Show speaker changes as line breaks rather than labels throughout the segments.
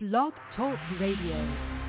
Blog Talk Radio.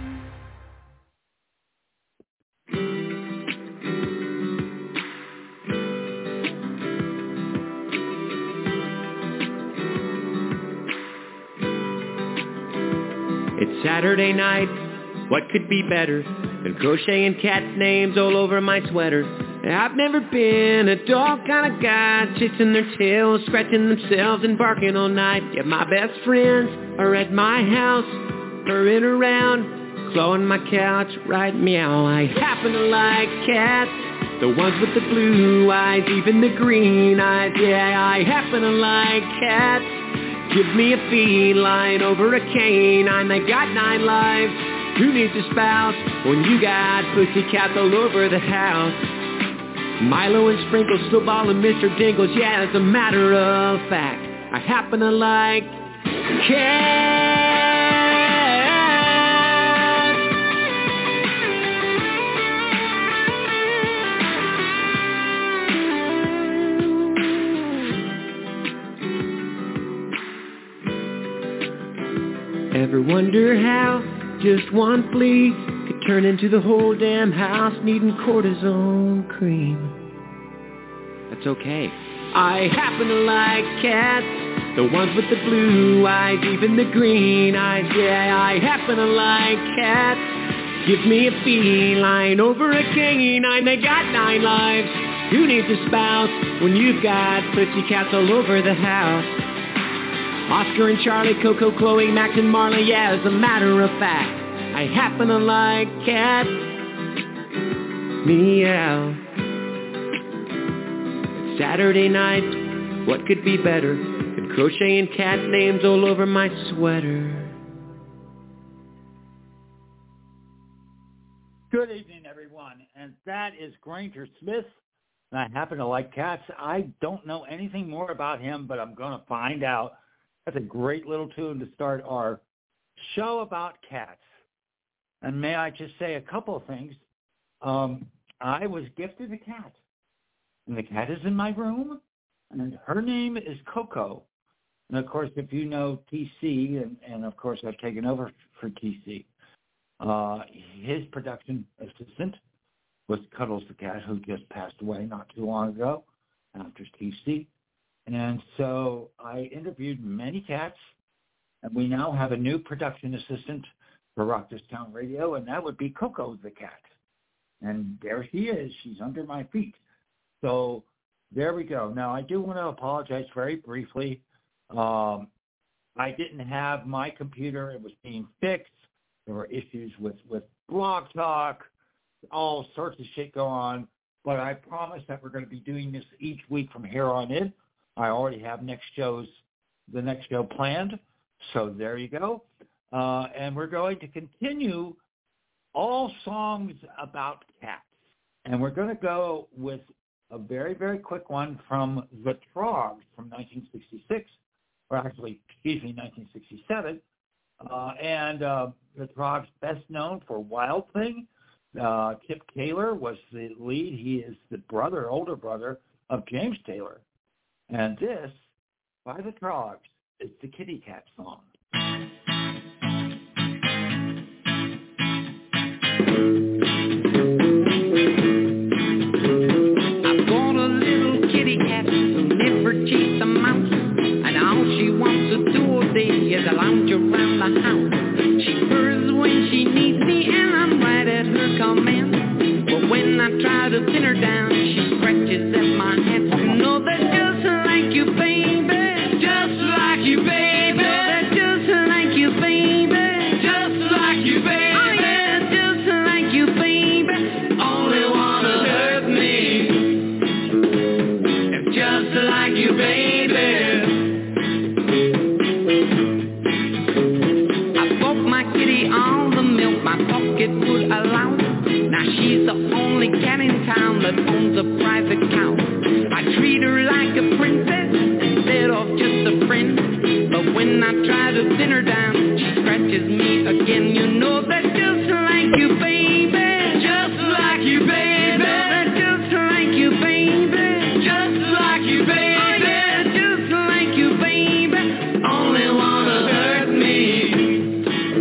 It's Saturday night, what could be better than crocheting cats' names all over my sweater? I've never been a dog kind of guy, chasing their tails, scratching themselves and barking all night. Yet my best friends are at my house, purring around, clawing my couch, right meow. I happen to like cats, the ones with the blue eyes, even the green eyes. Yeah, I happen to like cats. Give me a feline over a canine. They got 9 lives. Who needs a spouse when you got pussycats all over the house? Milo and Sprinkles, Snowball and Mr. Dingles. Yeah, as a matter of fact, I happen to like cats. Ever wonder how just one flea could turn into the whole damn house needing cortisone cream? That's okay. I happen to like cats, the ones with the blue eyes, even the green eyes. Yeah, I happen to like cats. Give me a feline over a canine. They got 9 lives. Who needs a spouse when you've got pussycats all over the house? Oscar and Charlie, Coco, Chloe, Max and Marley. Yeah, as a matter of fact, I happen to like cats. Meow. It's Saturday night, what could be better than crocheting cat names all over my sweater?
Good evening, everyone, and that is Granger Smith. And I happen to like cats. I don't know anything more about him, but I'm going to find out. That's a great little tune to start our show about cats. And may I just say a couple of things. I was gifted a cat, and the cat is in my room, and her name is Coco. And, of course, if you know TC, and of course, I've taken over for TC, his production assistant was Cuddles the cat, who just passed away not too long ago after TC. And so I interviewed many cats, and we now have a new production assistant for Rock This Town Radio, and that would be Coco the cat. And there she is. She's under my feet. So there we go. Now, I do want to apologize very briefly. I didn't have my computer. It was being fixed. There were issues with Blog Talk, all sorts of shit go on. But I promise that we're going to be doing this each week from here on in. I already have the next show planned, so there you go. And we're going to continue all songs about cats. And we're going to go with a very, very quick one from The Troggs from 1966, or actually, 1967. And The Troggs, best known for Wild Thing. Tip Taylor was the lead. He is the older brother of James Taylor. And this, by The Troggs, is the Kitty Cat song.
I bought a little kitty cat who never chased a mouse, and all she wants to do all day is lounge around the house. She purrs when she needs me, and I'm right at her command. But when I try to pin her down, she scratches at my hand. You know that just like you, baby, just like you, baby. You know that just like you, baby, just like you, baby. Oh yeah, just like you, baby. Only wanna hurt me. Just like you, baby. I bought my kitty all the milk my pocket would allow. Now she's the only cat in town that owns a private cow. I treat her like a princess instead of just a friend. But when I try to pin her down, she scratches me again. You know that just like you, baby, just like you, baby. You know that just like you, baby, just like you, baby. Oh yeah, just like you, baby. Only wanna hurt me.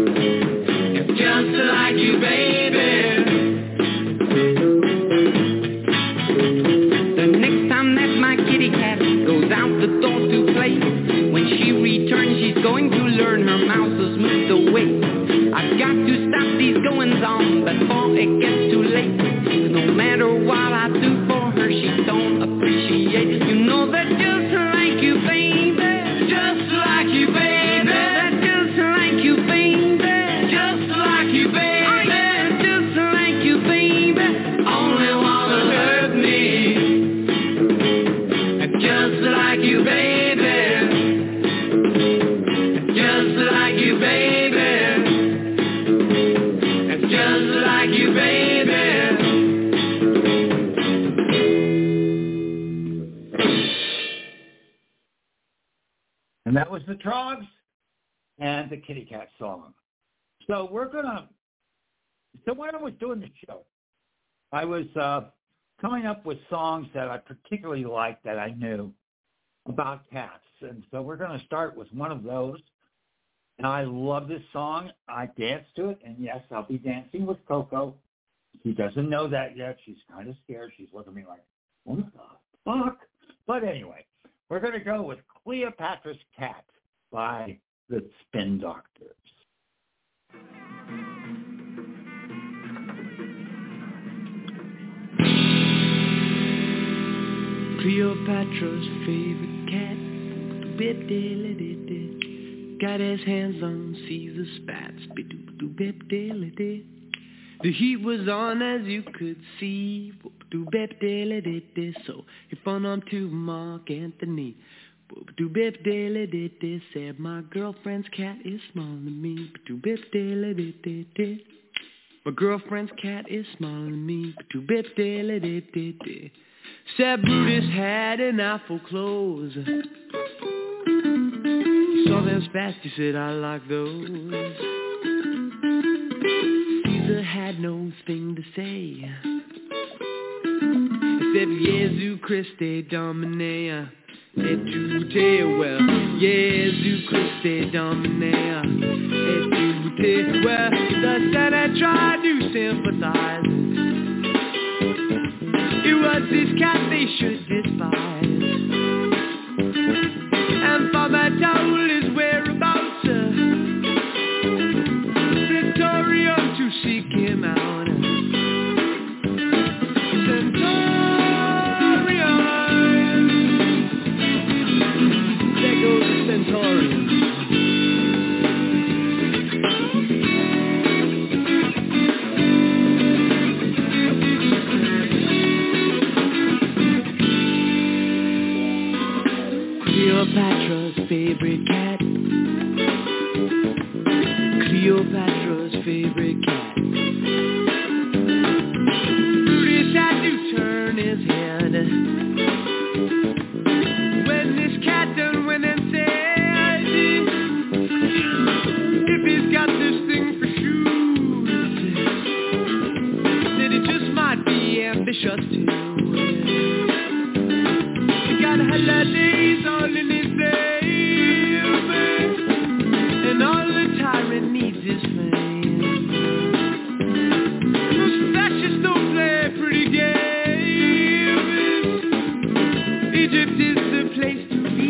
bouncers moved away. I got to stop these goings on before it gets too late. No matter what I do for her, she don't appreciate it. You know that just like you, baby. Just like you, baby. That just like you, baby. Just like you, baby. Oh, yeah. Just like you, baby. Only wanna hurt me. Just like you, baby. Just like you, baby. Just like you, baby.
And that was the Trogs and the Kitty Cat song. So when I was doing the show, I was coming up with songs that I particularly liked that I knew about cats. And so we're going to start with one of those. And I love this song. I danced to it. And yes, I'll be dancing with Coco. She doesn't know that yet. She's kind of scared. She's looking at me like, what the fuck? But anyway, we're going to go with Cleopatra's Cat by the Spin Doctors.
Cleopatra's favorite cat, got his hands on Caesar spats, the heat was on as you could see, so he phoned on to Mark Antony. Said my girlfriend's cat is smaller than me. My girlfriend's cat is smaller than me. Said Brutus had an awful clothes. He saw them fast, he said, I like those. Caesar had no thing to say. He said, Jesu Christe Domine, et tu te well. Jesu Christe Domine, et tu te well. The Senate tried to sympathize. It was this cat they should despise. And Father told his whereabouts, Praetorium to seek him out. Centaurion, there goes the Centaurion. Cleopatra's favorite cat. Cleopatra's favorite cat. Brutus had to turn his head when this cat done went and said, if he's got this thing for shoes, that it just might be ambitious too. He got holidays all in his name, and all the tyrant needs is fame. Those fascists don't play pretty games. Egypt is the place to be.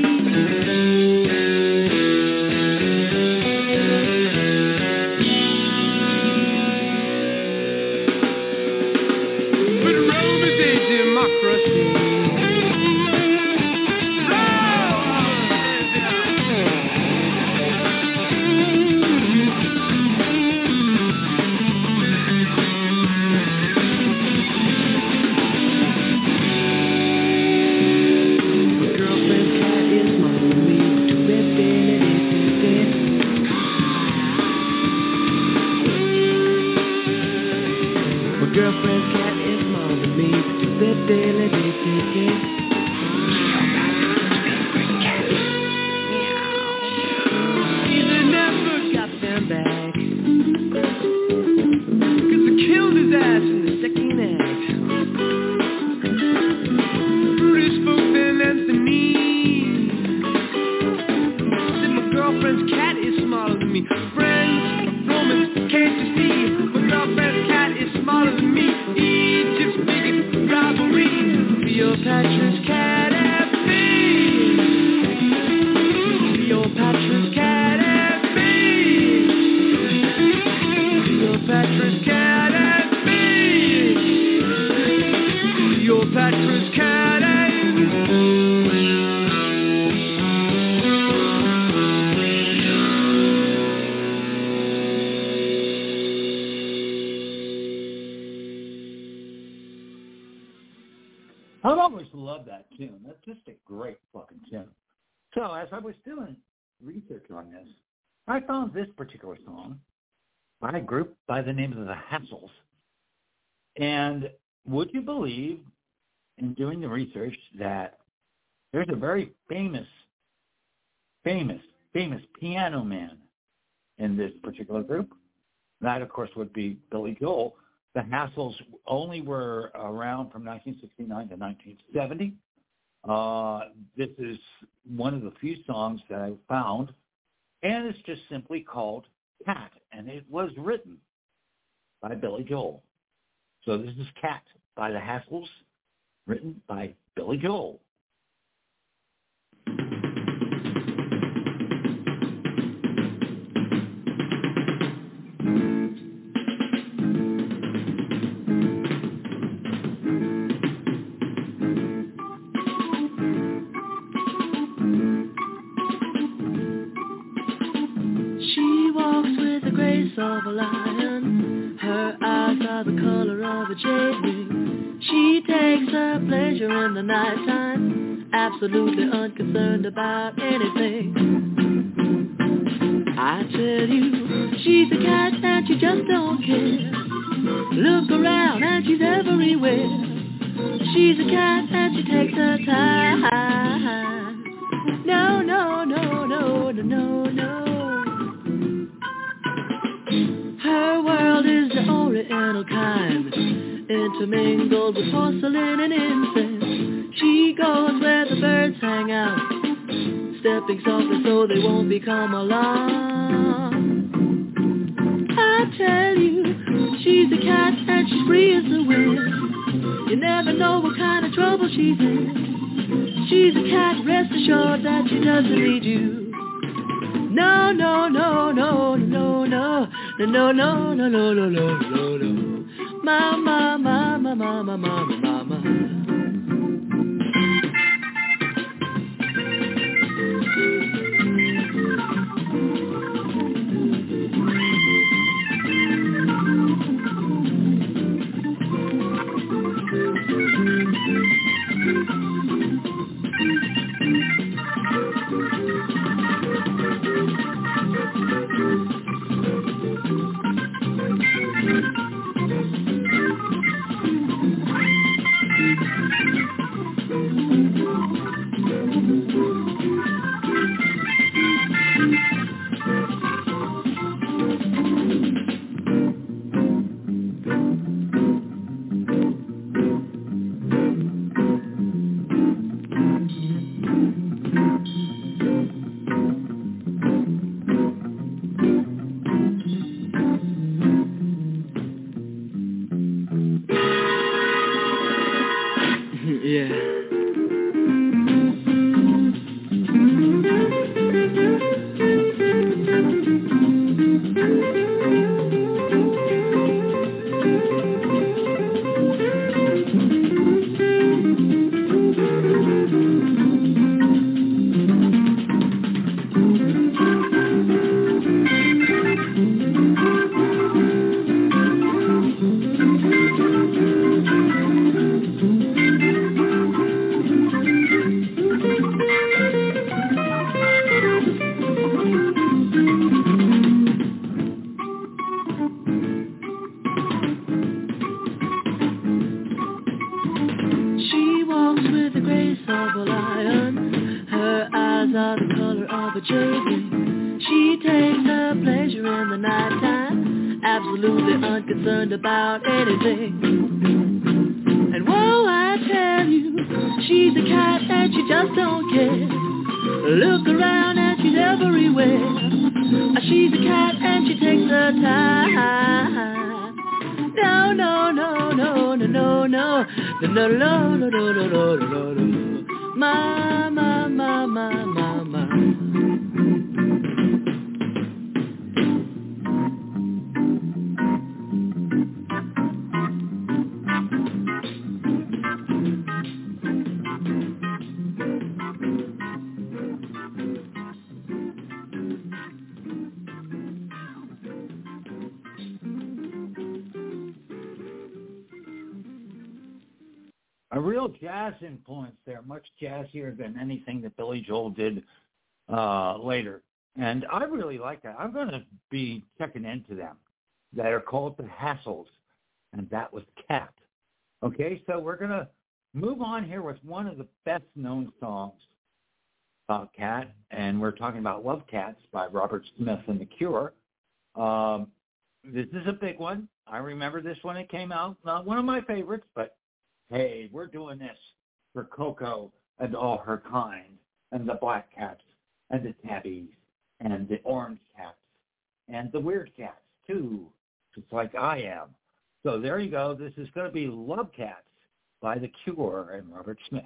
But Rome is a democracy. Girlfriend's cat is smaller than me. Caesar never got them back, 'cause they killed his ass in the second act. Brutus spoke then Anthony. Said my girlfriend's cat is smaller than me. Friends, Romans, can't you see? My girlfriend's cat is smaller than me. breakfast cutting.
I've always loved that tune. That's just a great fucking tune. So as I was doing research on this, I found this particular song by a group by the name of the Hassles. And would you believe, in doing the research, that there's a very famous piano man in this particular group? That, of course, would be Billy Joel. The Hassles only were around from 1969 to 1970. This is one of the few songs that I found, and it's just simply called Cat, and it was written by Billy Joel. So this is Cat by the Hassles, written by Billy Joel.
Of a lion, her eyes are the color of a jade ring. She takes her pleasure in the nighttime, absolutely unconcerned about anything. I tell you, she's a cat and she just don't care. Look around and she's everywhere. She's a cat and she takes her time. No, no, no, no, no, no, no. Her world is the oriental kind, intermingled with porcelain and incense. She goes where the birds hang out, stepping softly so they won't become alarmed. I tell you, she's a cat and she's free as the wind. You never know what kind of trouble she's in. She's a cat, rest assured that she doesn't need you. No, no, no, no, no, no, no, no, no, no, no, no, no, no. Mama, mama, mama, mama, mama. About anything. And whoa, I tell you, she's a cat and she just don't care. Look around and she's everywhere. She's a cat and she takes her time. No, no, no, no, no, no, no, no, no, no, no, no, no, no, no, no. Ma, ma, ma, ma, ma, ma.
a real jazz influence there, much jazzier than anything that Billy Joel did later. And I really like that. I'm going to be checking into them. That are called the Hassles, and that was Cat. Okay, so we're going to move on here with one of the best-known songs about Cat, and we're talking about Love Cats by Robert Smith and The Cure. This is a big one. I remember this when it came out. Not one of my favorites, but hey, we're doing this for Coco and all her kind, and the Black Cats, and the Tabbies, and the Orange Cats, and the Weird Cats, too, just like I am. So there you go. This is going to be Love Cats by The Cure and Robert Smith.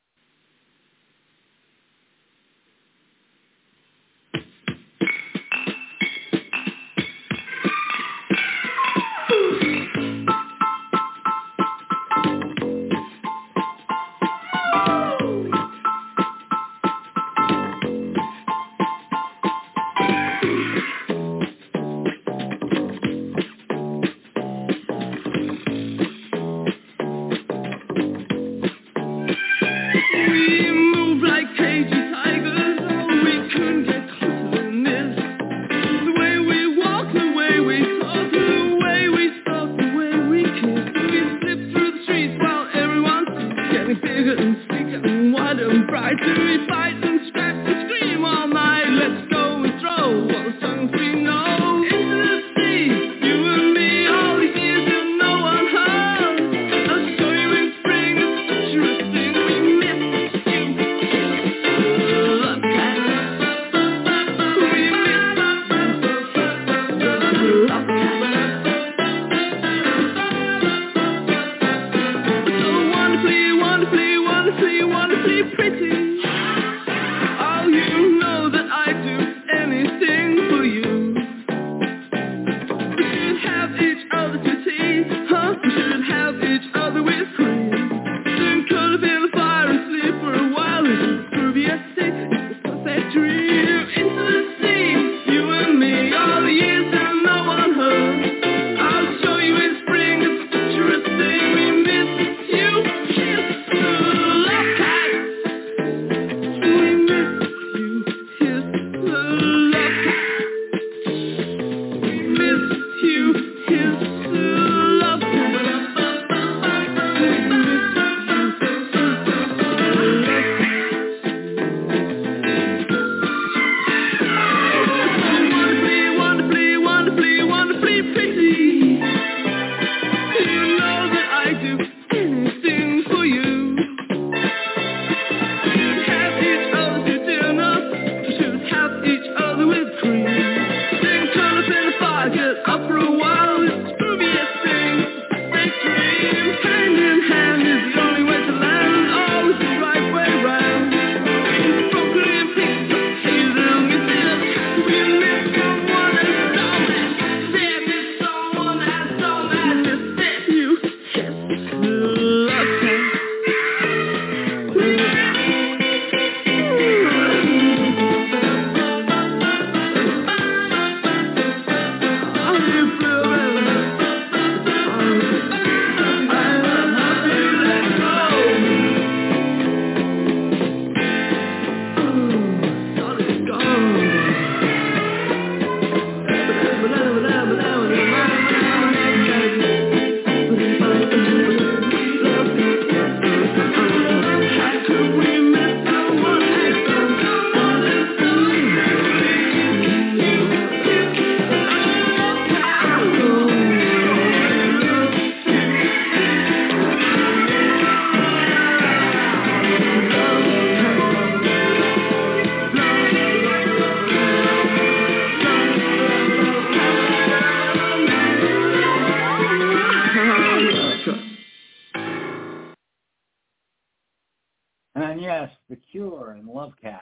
And yes, The Cure and Love Cats.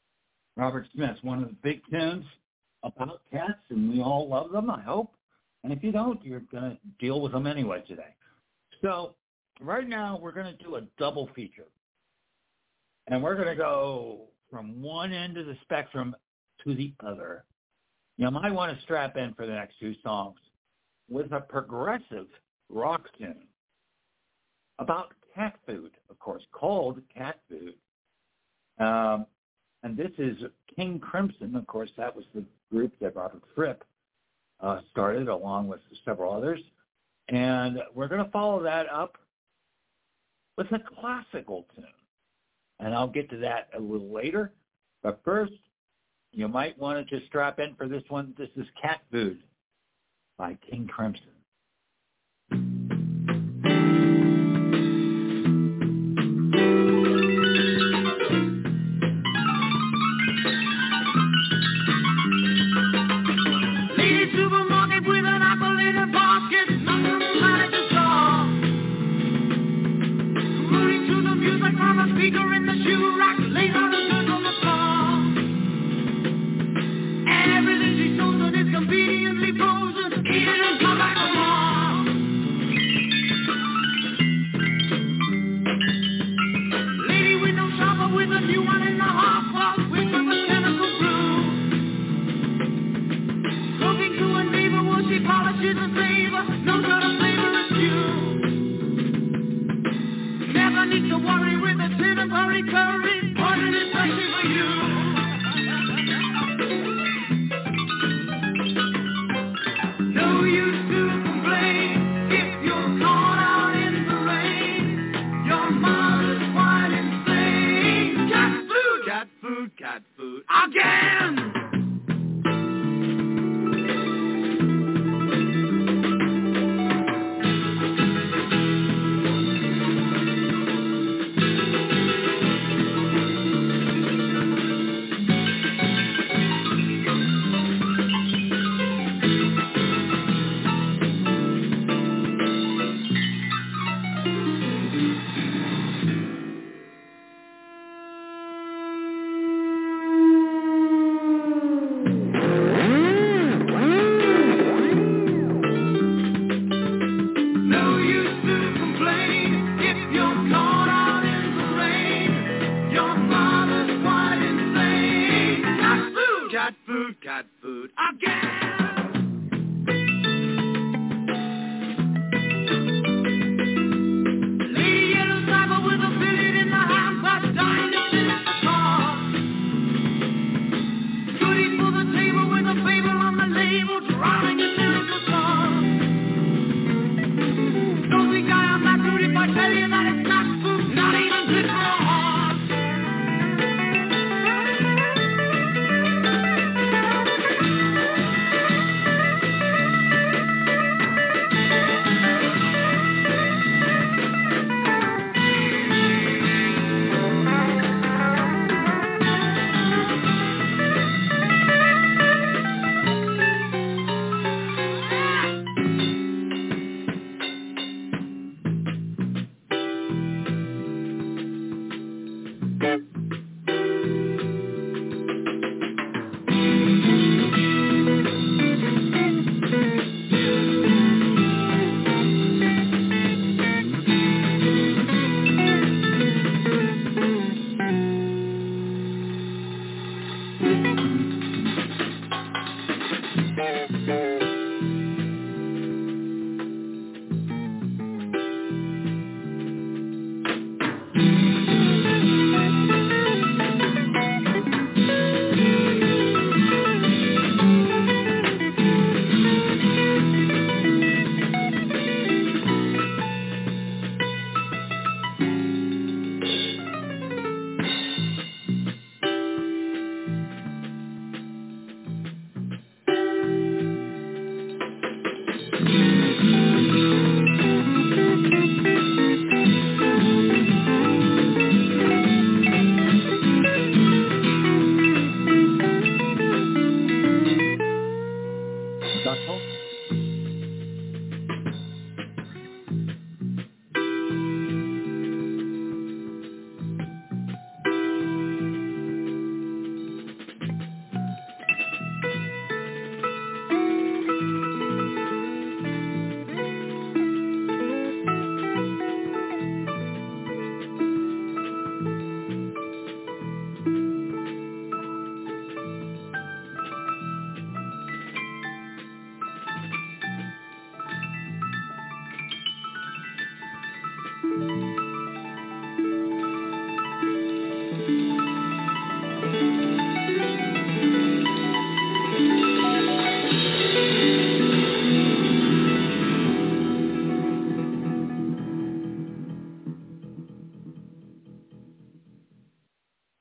Robert Smith, one of the big tunes about cats, and we all love them, I hope. And if you don't, you're going to deal with them anyway today. So right now we're going to do a double feature. And we're going to go from one end of the spectrum to the other. You might want to strap in for the next two songs with a progressive rock tune about cat food, of course, called cat food. And this is King Crimson. Of course, that was the group that Robert Fripp started along with several others. And we're going to follow that up with a classical tune. And I'll get to that a little later. But first, you might want to just strap in for this one. This is Cat Food by King Crimson.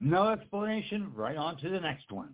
No explanation. Right on to the next one.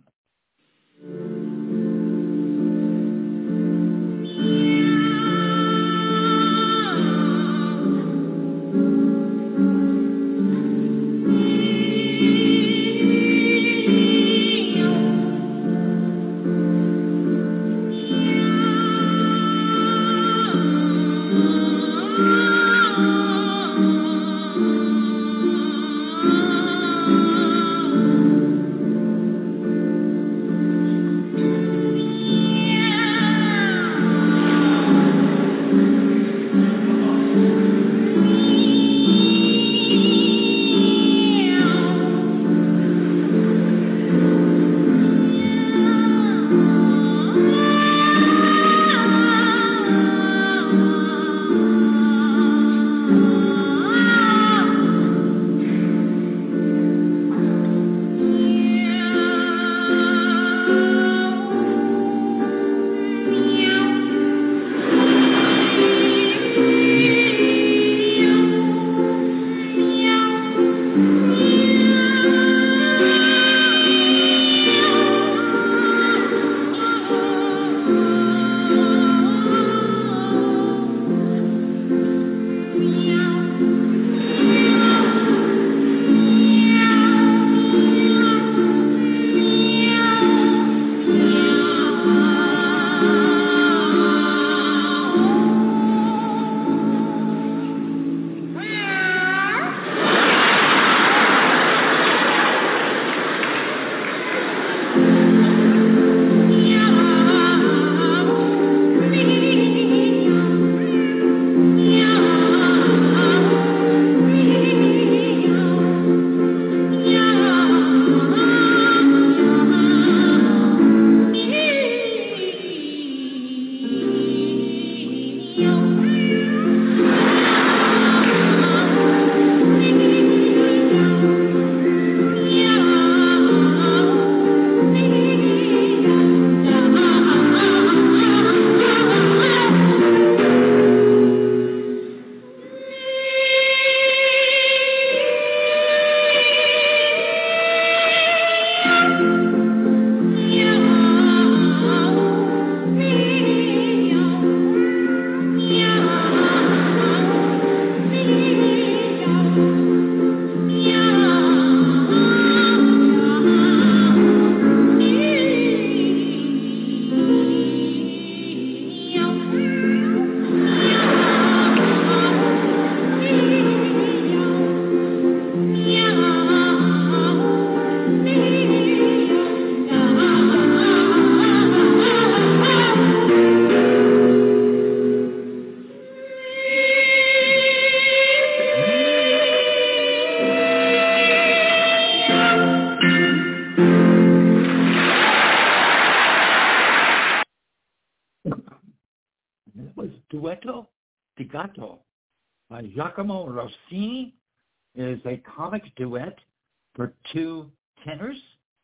Duetto di Gatto by Giacomo Rossini. It is a comic duet for two tenors.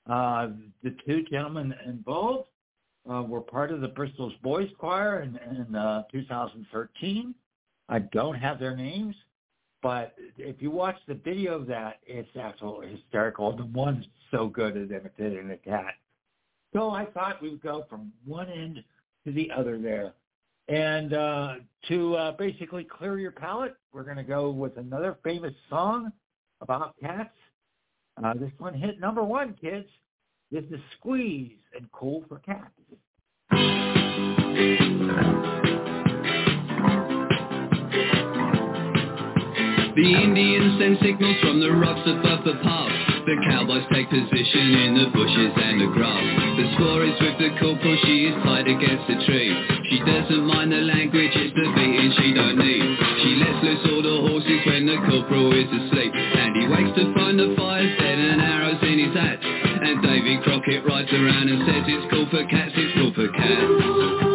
The two gentlemen involved were part of the Bristol's Boys Choir in 2013. I don't have their names, but if you watch the video of that, it's absolutely hysterical. The one's so good at imitating a cat. So I thought we would go from one end to the other there. And to basically clear your palate, we're going to go with another famous song about cats. This one hit number one, kids. This is Squeeze and Cool for Cats.
The Indians send signals from the rocks above the pass. The cowboys take position in the bushes and the grass. The score is with the corporal, she is tied against a tree. She doesn't mind the language, it's the beating she don't need. She lets loose all the horses when the corporal is asleep. And he wakes to find the fire's dead and arrows in his hat. And Davy Crockett rides around and says it's cool for cats, it's cool for cats.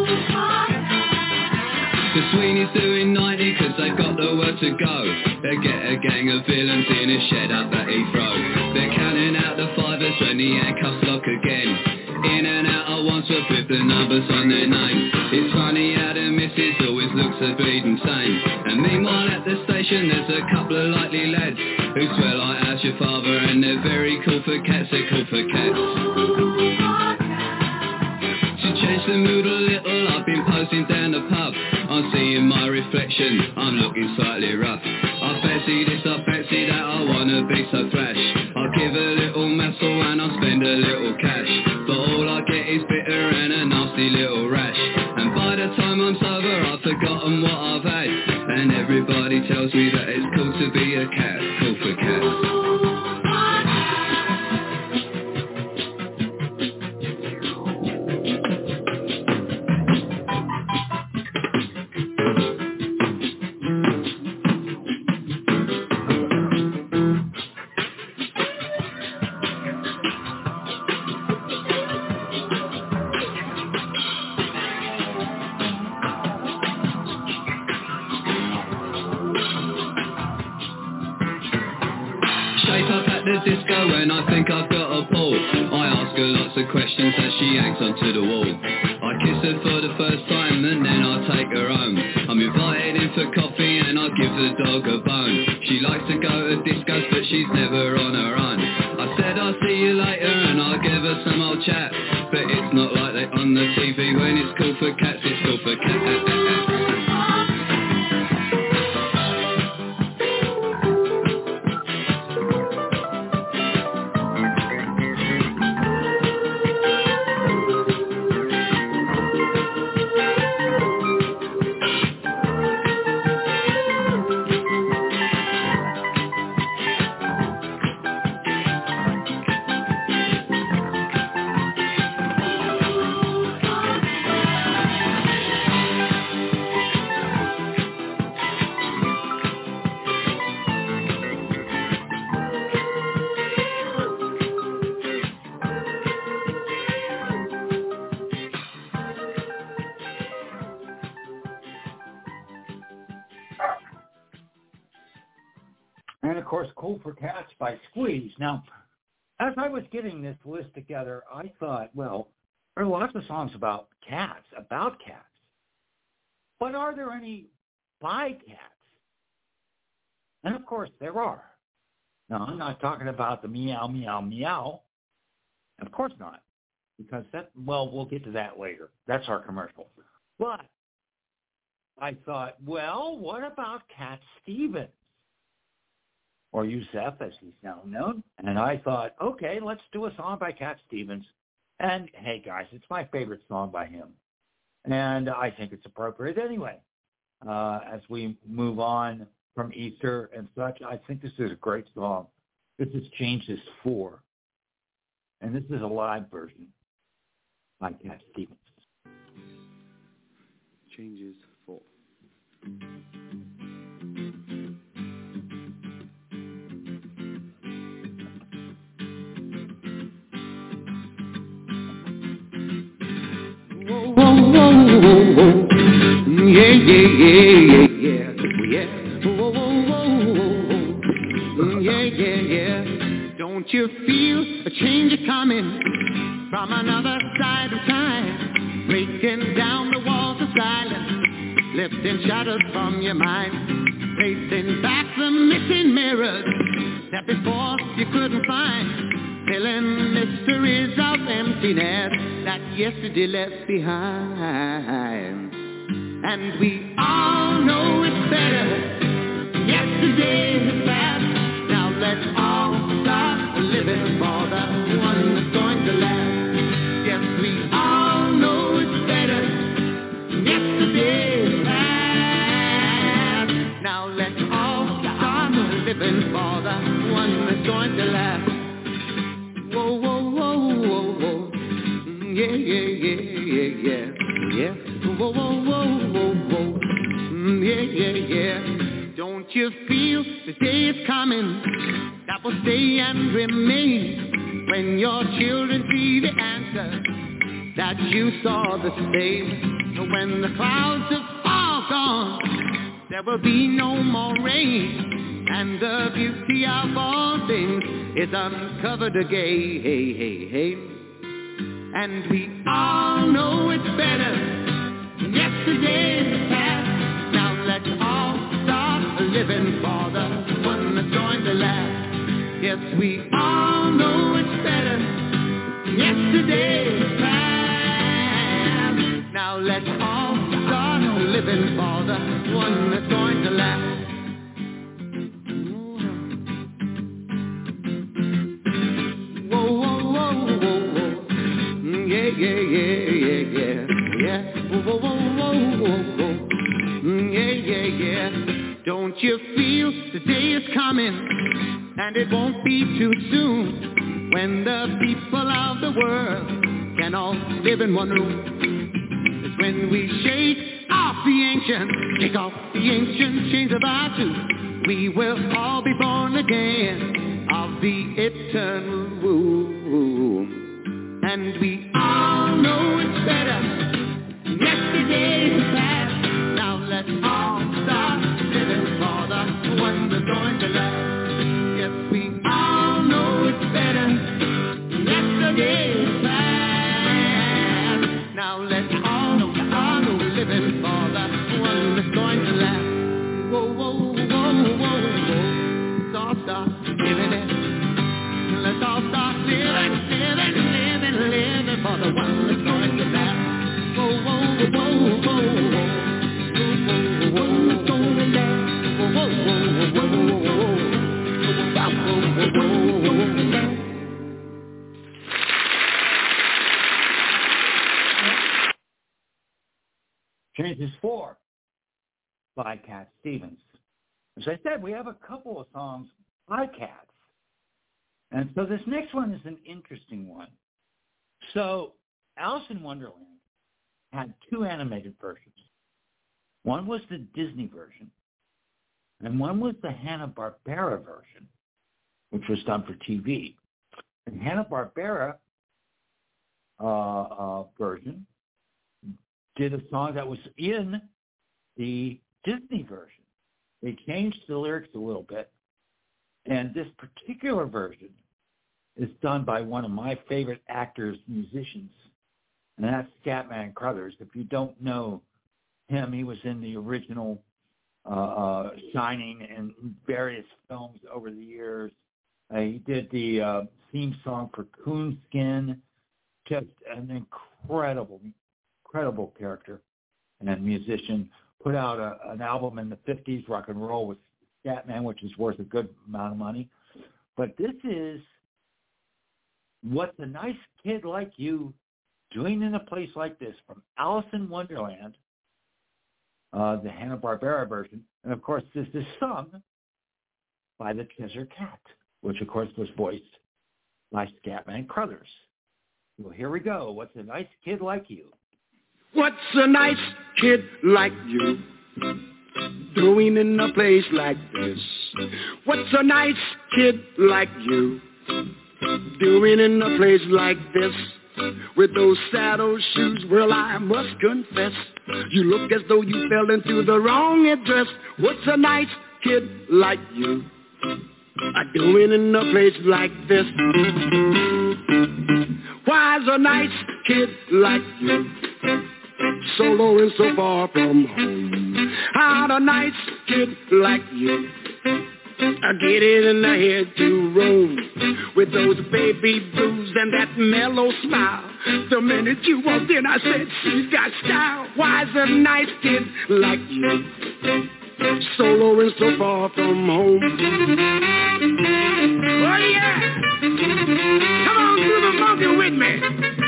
The Sweeney's doing 90 cause they've got the work to go. They get a gang of villains in a shed up at Heathrow. They're counting out the fivers when the handcuffs lock again. In and out at once with the numbers on their names. It's funny how the missus always looks a bleeding sane. And meanwhile at the station there's a couple of likely lads who swear like ask your father, and they're very cool for cats, they're cool for cats. To change the mood a little, I've been posting down the pub. I'm seeing my reflection, I'm looking slightly rough. I fancy this, I fancy that, I wanna be so thrash. I'll give a little muscle and I'll spend a little cash. But all I get is bitter and a nasty little rash. And by the time I'm sober I've forgotten what I've had. And everybody tells me that it's cool to be a cat, cool for cats. When I think I've got a pull, I ask her lots of questions as she hangs onto the wall. I kiss her for the first time and then I take her home. I'm invited in for coffee and I give the dog a bone. She likes to go to discos but she's never on her own. I said I'll see you later and I'll give her some old chat. But it's not like they on the TV. When it's cool for cats, it's cool for cats.
Cool for Cats by Squeeze. Now, as I was getting this list together, I thought, well, there are lots of songs about cats. But are there any by cats? And of course there are. Now, I'm not talking about the meow, meow, meow. Of course not. Because we'll get to that later. That's our commercial. But I thought, well, what about Cat Stevens? Or Yusef, as he's now known. And I thought, okay, let's do a song by Cat Stevens. And, hey, guys, it's my favorite song by him. And I think it's appropriate anyway. As we move on from Easter and such, I think this is a great song. This is Changes 4. And this is a live version by Cat Stevens.
Changes 4.
Yeah, yeah, yeah, yeah, yeah. Whoa, whoa, whoa, whoa. Yeah, yeah, yeah. Don't you feel a change is coming from another side of time, breaking down the walls of silence, lifting shadows from your mind, placing back the missing mirrors that before you couldn't find, filling mysteries of emptiness that yesterday left behind. And we all know it's better. Yesterday has passed. Now let's all start living for the one that's going to last. Yes, we all know it's better. Yesterday has passed. Now let's all start living for the one that's going to last. Whoa, whoa, whoa, whoa, whoa. Yeah, yeah, yeah, yeah, yeah. Yeah. Whoa, whoa, whoa, whoa, whoa. Yeah, yeah, yeah. Don't you feel the day is coming that will stay and remain when your children see the answer that you saw the same. When the clouds are all gone, there will be no more rain, and the beauty of all things is uncovered again. Hey, hey, hey. And we all know it's better than yesterday. we all know it's better. Yesterday's past. Now let's all start living for the one that's going to last. Whoa, whoa, whoa, whoa, whoa. Yeah, yeah, yeah, yeah, yeah, yeah. Whoa, whoa, whoa, whoa, whoa. Yeah, yeah, yeah. Don't you feel the day is coming, and it won't be too soon, when the people of the world can all live in one room. It's when we shake off the ancient, take off the ancient chains of our tooth. We will all be born again of the eternal womb. And we all know it's better. Yesterday's past. Now let's all start living for the one that's going to last. Yes, we all know it's better. Yesterday's past. Now let's all start living for the one that's going to last. Whoa, whoa, whoa, whoa, whoa. Let's all start living it. Let's all start living for the one that's going to last. Whoa, whoa, whoa, whoa, whoa.
Changes 4 by Cat Stevens. As I said, we have a couple of songs by Cats. And so this next one is an interesting one. So Alice in Wonderland had 2 animated versions. One was the Disney version, and one was the Hanna-Barbera version, which was done for TV. The Hanna-Barbera version did a song that was in the Disney version. They changed the lyrics a little bit, and this particular version is done by one of my favorite actors, musicians, and that's Scatman Crothers. If you don't know him, he was in the original Shining and various films over the years. He did the theme song for Coonskin. Just an incredible character and musician. Put out an album in the 50s, Rock and Roll with Scatman, which is worth a good amount of money. But this is What's a Nice Kid Like You Doing in a Place Like This from Alice in Wonderland, the Hanna-Barbera version. And, of course, this is sung by the Cheshire Cat, which, of course, was voiced by Scatman Crothers. Well, here we go. What's a nice kid like you?
What's a nice kid like you doing in a place like this? What's a nice kid like you doing in a place like this? With those saddle shoes, well, I must confess, you look as though you fell into the wrong address. What's a nice kid like you doing in a place like this? Why's a nice kid like you so low and so far from home? How'd a nice kid like you get it in the head to roam with those baby blues and that mellow smile? The minute you walked in, I said, she's got style. Why's a nice kid like you so low and so far from home? Oh, yeah. Come on through the monkey with me.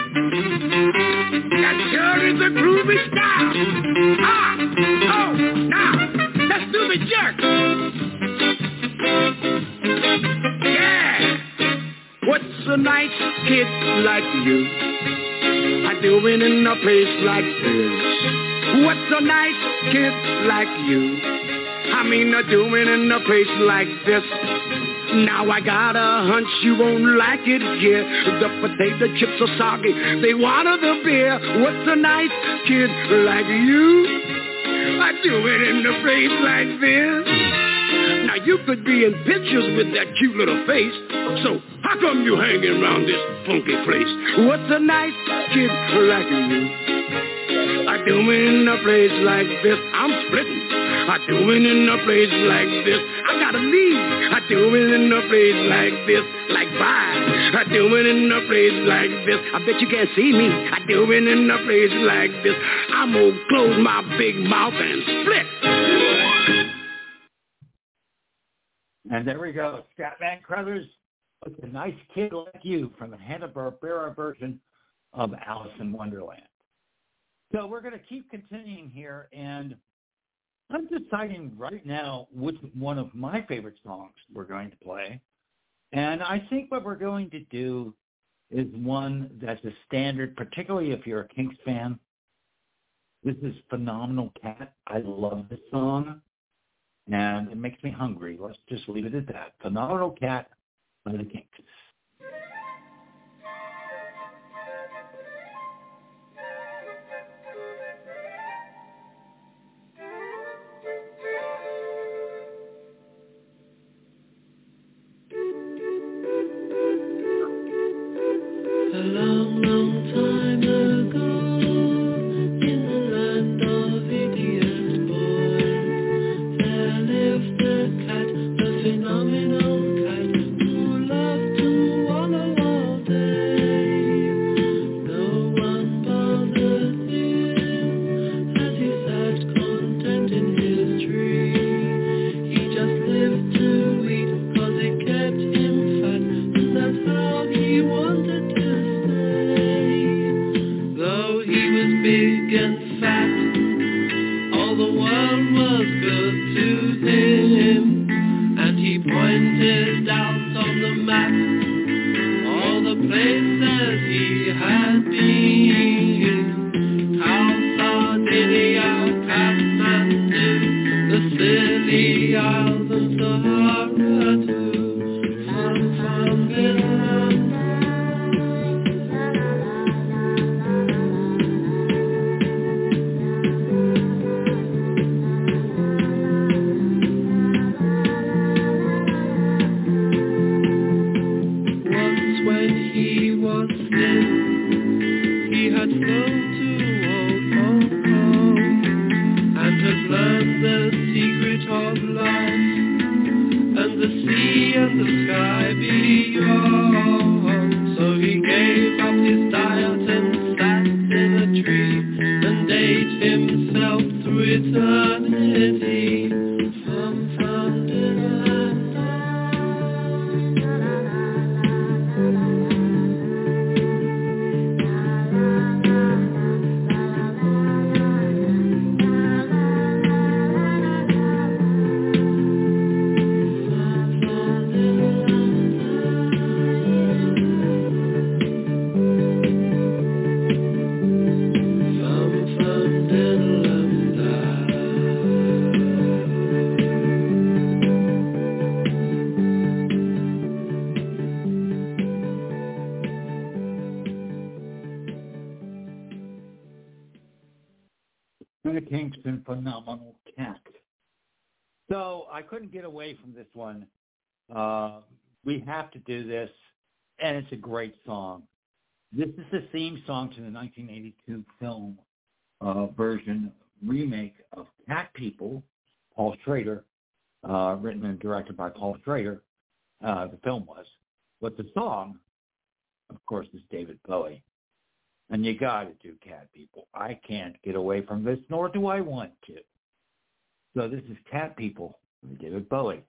That sure is a groovy style. Oh, now, let's do the jerk. Yeah. What's a nice kid like you doing in a place like this? What's a nice kid like you doing in a place like this? Now I got a hunch you won't like it here. The potato chips are soggy, they water the beer. What's a nice kid like you doing in a place like this? Now you could be in pictures with that cute little face, so how come you hanging around this funky place? What's a nice kid like you do it in a place like this. I'm splitting. I do it in a place like this. I gotta leave. I do it in a place like this. Like bye. I do it in a place like this. I bet you can't see me. I do it in a place like this. I'm gonna close my big mouth and split.
And there we go. Scatman Crothers with A Nice Kid Like You from the Hanna-Barbera version of Alice in Wonderland. So we're going to keep continuing here, and I'm deciding right now which one of my favorite songs we're going to play. And I think what we're going to do is one that's a standard, particularly if you're a Kinks fan. This is Phenomenal Cat. I love this song, and it makes me hungry. Let's just leave it at that. Phenomenal Cat by the Kinks.
A long, long time ago, in the land of idiot boys, there lived a cat, a phenomenal cat, who loved to wallow all day. No one bothered him as he sat content in his tree. He just lived to eat, 'cause it kept him fat, and that's how he wanted to. Though he was big and fat, all the world was good to him, and he pointed out on the map all the places he had been. Sardinia, Kathmandu, the Scilly Isles and Sahara too. When he was thin, he had flown to old Hong Kong and had learned the secret of life and the sea and the sky beyond. So he gave up his diet and sat in a tree and ate himself through eternity.
The Kinks and Phenomenal Cat. So I couldn't get away from this one. We have to do this, and it's a great song. This is the theme song to the 1982 film version remake of Cat People, Paul Schrader, written and directed by Paul Schrader. The film was. But the song, of course, is David Bowie. And you got to do Cat People. I can't get away from this, nor do I want to. So this is Cat People by David Bowie.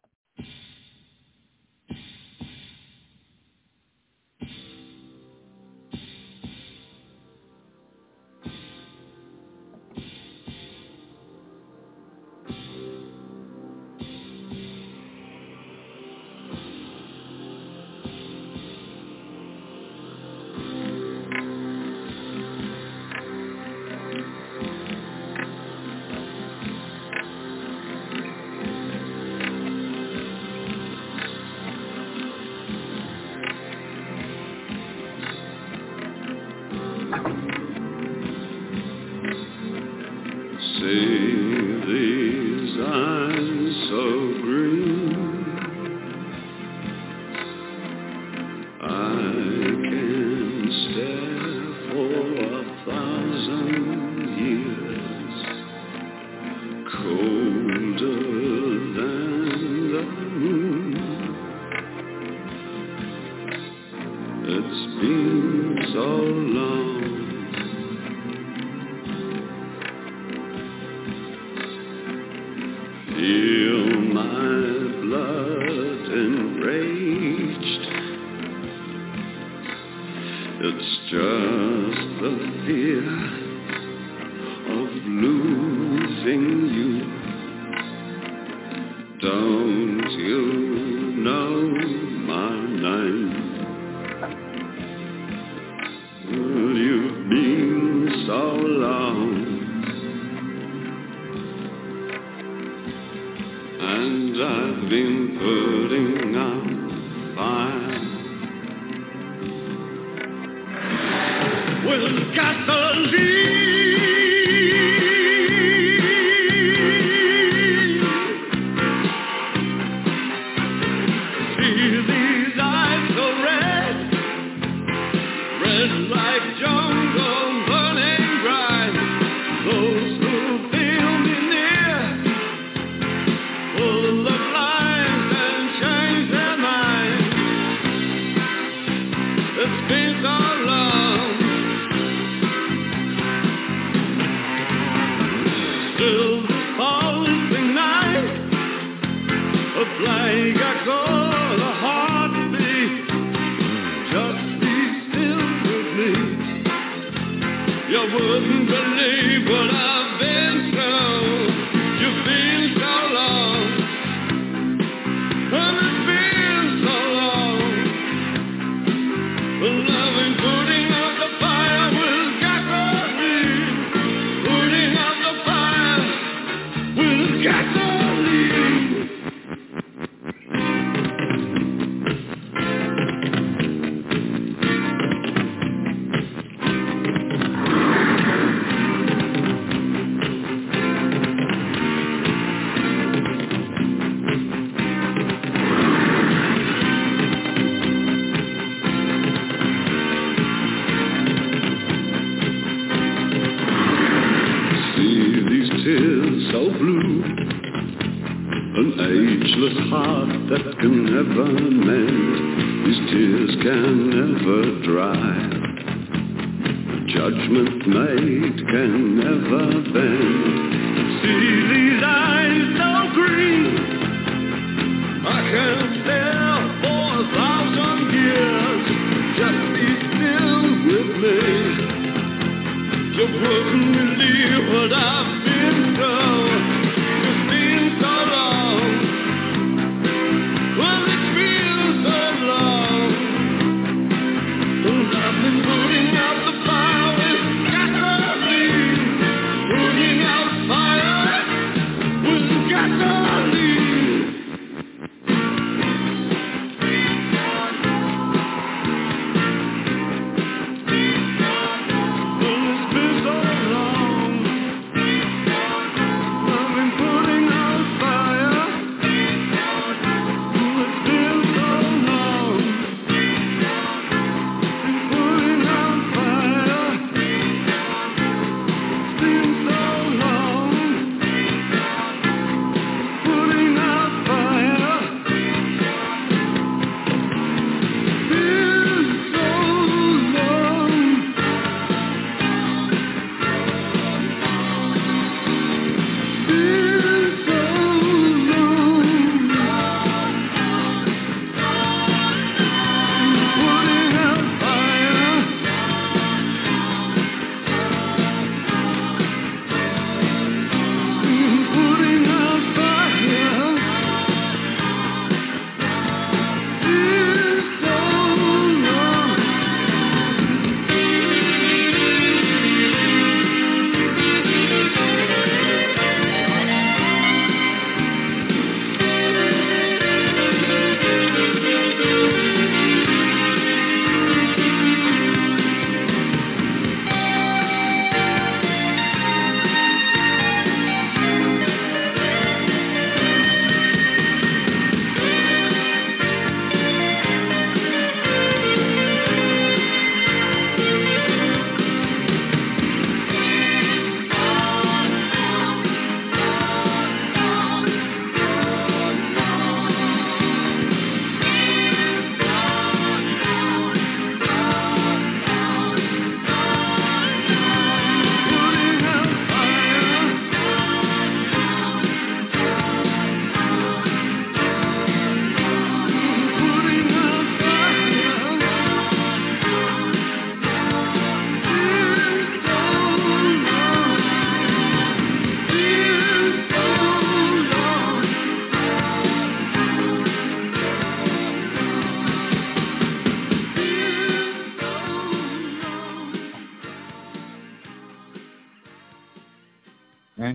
These eyes so green, I can stare for 1,000 years. colder than the moon. It's been so long. Feel my blood enraged. It's just the fear of losing you. Don't you know my name? Well, you've been so long, and I've been putting out fire. Well, gasoline. Wouldn't believe what I've been through. You've been so long, and it's been so long. Loving, putting out the fire with gasoline. Putting out the fire with gasoline. That can never mend, these tears can never dry. The judgment made can never bend. See these eyes so green, I can stare for 1,000 years. Just be still with me. You wouldn't believe what I've been through. It's been so long. Well, it's been so long. I've been putting out the fire with gasoline. Putting out fire with gasoline. Well, it's been so long. I've been putting out fire.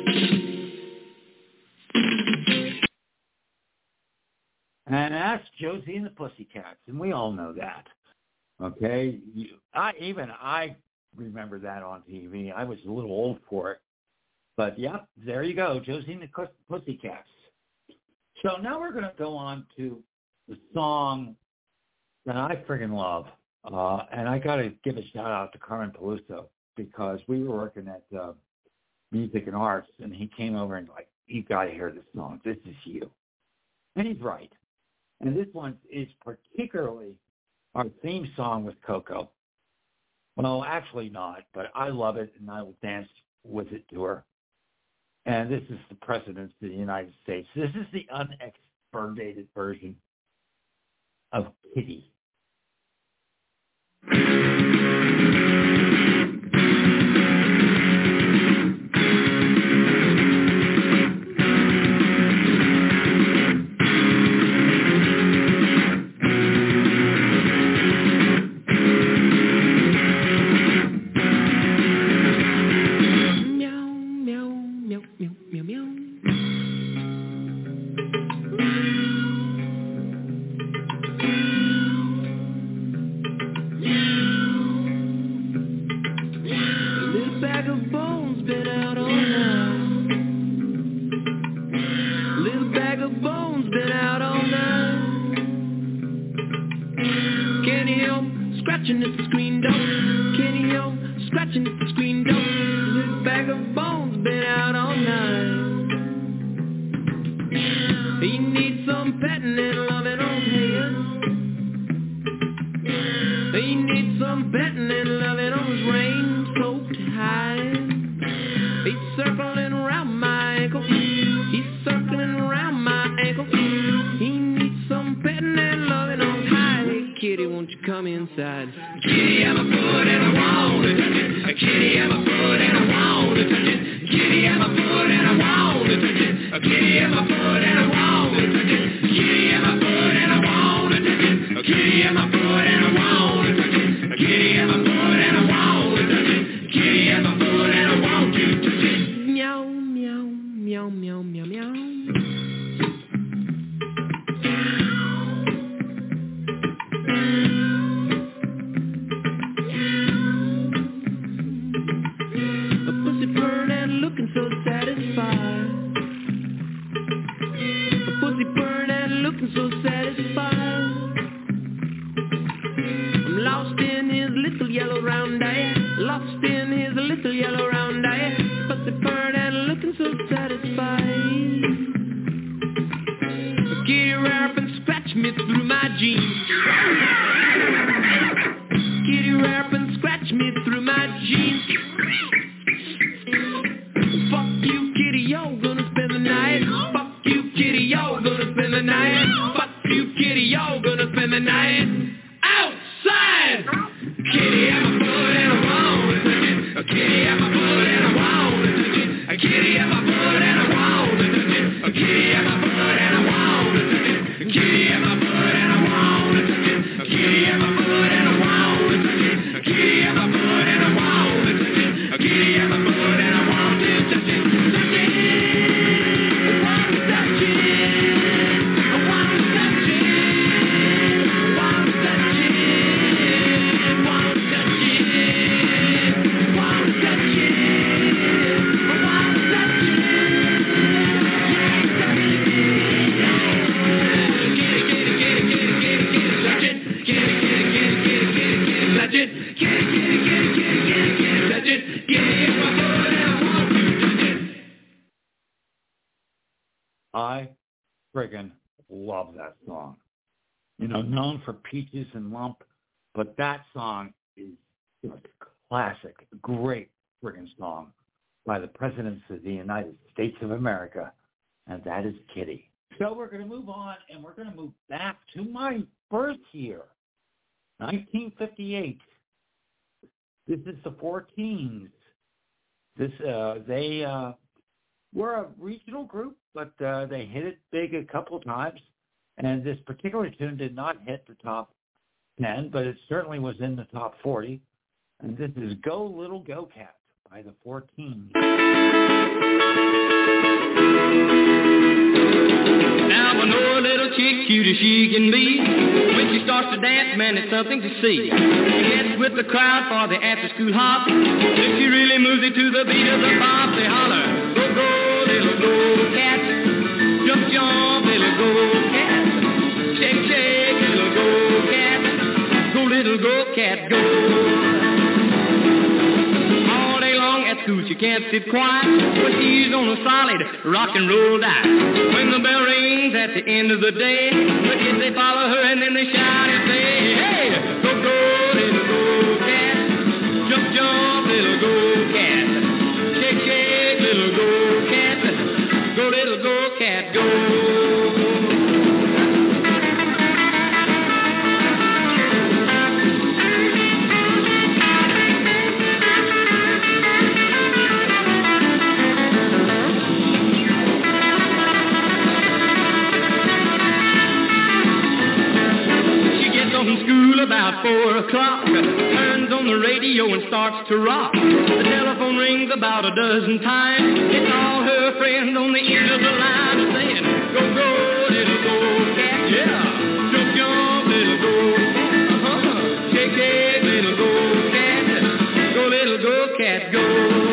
And that's Josie and the Pussycats, and we all know that. Okay? I remember that on TV. I was a little old for it. But, yep, there you go, Josie and the Pussycats. So now we're going to go on to the song that I friggin' love. And I got to give a shout-out to Carmen Peluso because we were working at Music and Arts, and he came over and like, you got to hear this song. This is you. And he's right. And this one is particularly our theme song with Coco. Well, actually not, but I love it, and I will dance with it to her. And this is the President of the United States. This is the unexpurgated version of Kitty. I friggin' love that song. You know, known for Peaches and Lump, but that song is just classic, great friggin' song by the Presidents of the United States of America, and that is Kitty. So we're going to move on, and we're going to move back to my birth year, 1958. This is the 14s. They were a regional group, but they hit it big a couple of times. And this particular tune did not hit the top 10, but it certainly was in the top 40. And this is Go Little Go Cat by the 14s.
as she can be. When she starts to dance, man, it's something to see. She gets with the crowd for the after-school hop. If she really moves it to the beat of the bop, they holler, go, go, little go cat. Jump, jump, little go cat. Shake, shake, little go cat. Go, little go cat, go. All day long at school she can't sit quiet, but she's on a solid rock and roll diet. When the bell rings at the end of the day, the kids they follow her and then they shout and say, hey, go, go, little go cat. Jump, jump, little go cat. Shake, shake, little go cat. Go, little go cat, go. About 4 o'clock, turns on the radio and starts to rock. The telephone rings about a dozen times. It's all her friends on the end of the line saying, go, go, little go cat, yeah. Jump, jump, little go cat, Shake, shake, little go cat. Go, little go cat, go.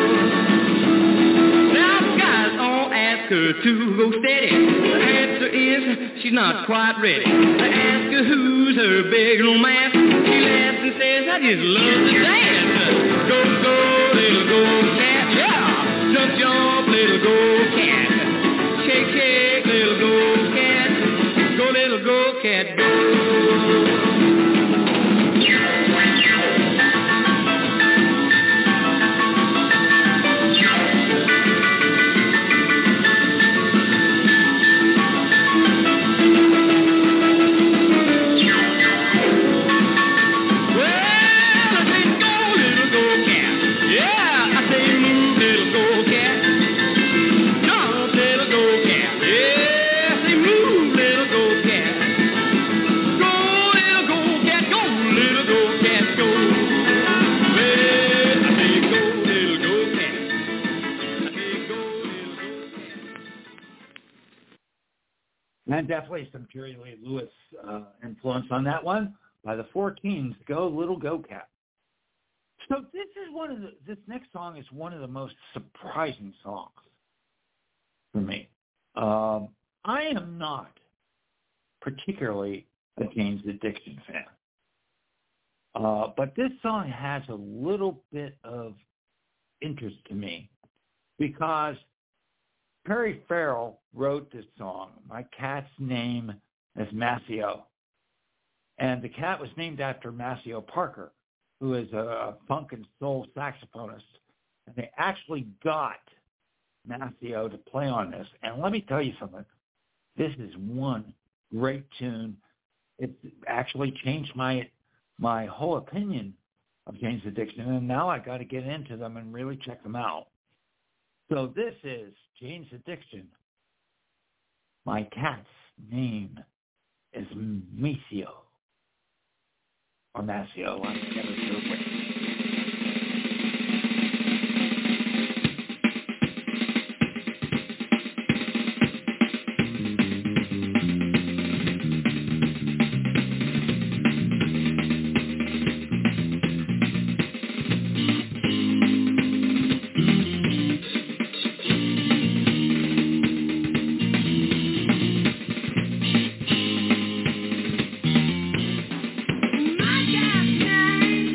Now the guys all ask her to go steady. The answer is she's not quite ready. They ask her who's her big romance. She laughs and says, I just love to dance. Go, go, little go cat, yeah. Jump, jump, little go cat. Shake, shake, little go cat. Go, little go cat, go.
And definitely some Jerry Lee Lewis influence on that one by the Four Kings, Go Little Go Cat. So this next song is one of the most surprising songs for me. I am not particularly a Jane's Addiction fan. But this song has a little bit of interest to me because Perry Farrell wrote this song. My cat's name is Maceo. And the cat was named after Maceo Parker, who is a funk and soul saxophonist. And they actually got Maceo to play on this. And let me tell you something. This is one great tune. It actually changed my whole opinion of Jane's Addiction. And now I got to get into them and really check them out. So this is Jane's Addiction. My cat's name is Maceo. Or Maceo, I'm never sure which.
My cat's name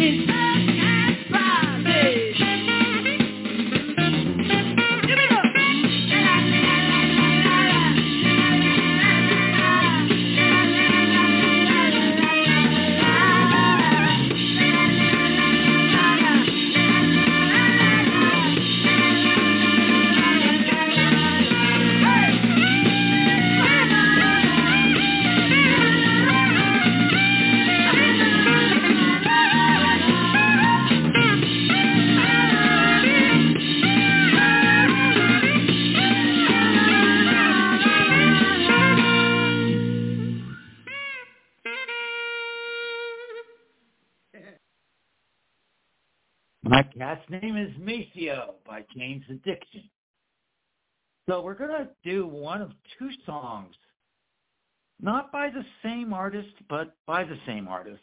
My cat's name is Maceo by Jane's Addiction. So we're going to do one of two songs, not by the same artist, but by the same artist.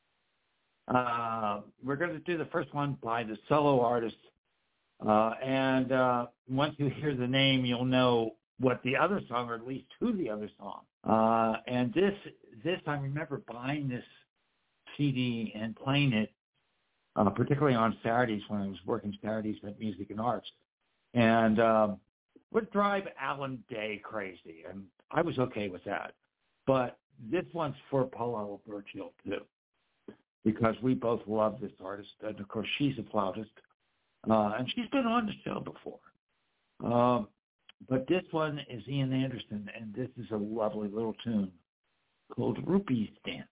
We're going to do the first one by the solo artist. And once you hear the name, you'll know what the other song, or at least who the other song. And this I remember buying this CD and playing it, particularly on Saturdays when I was working Saturdays at Music and Arts, and would drive Alan Day crazy, and I was okay with that. But this one's for Paula Burchill too, because we both love this artist, and of course she's a flautist, and she's been on the show before. But this one is Ian Anderson, and this is a lovely little tune called Rupees Dance.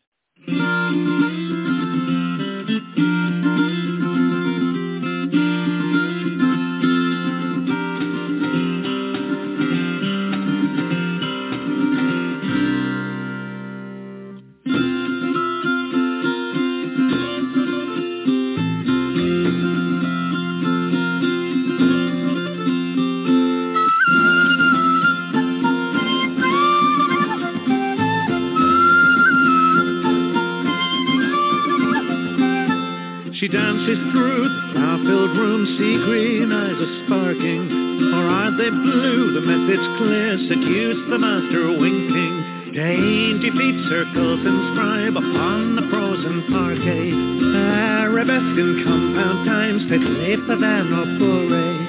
She dances through the flower-filled room, sea green eyes are sparking, or are they blue? The message clear, seduce the master winking. Dainty feet circles inscribe upon the frozen parquet. Arabesque in compound times, take les pavane or bourrée.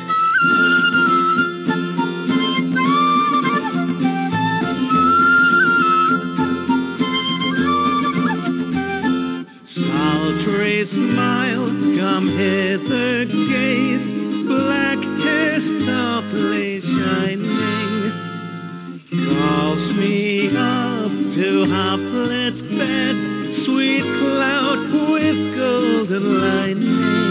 Smile, come hither, gaze, black hair softly shining, calls me up to Hoplet's bed, sweet cloud with golden lining.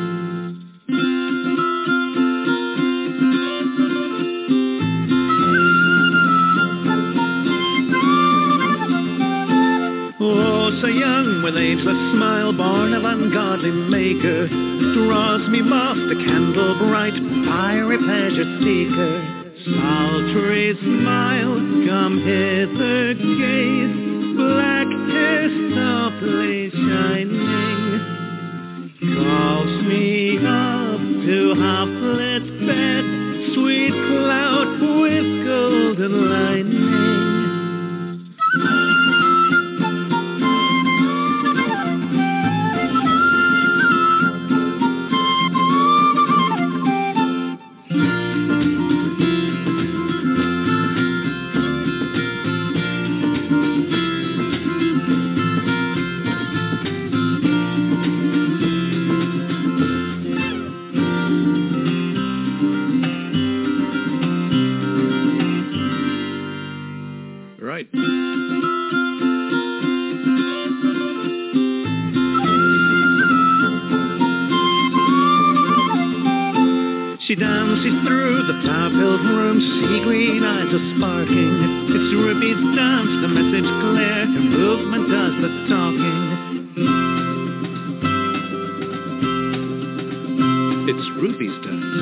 So young, with ageless smile, born of ungodly maker, draws me moth, a candle bright, fiery pleasure seeker. Sultry smile, come hither, gaze, black hair softly shining, calls me up to Hoplet's bed, sweet cloud with golden lining. She dances through the flower-filled room, sea green eyes are sparking. It's Ruby's dance, the message clear, her movement does the talking. It's Ruby's dance.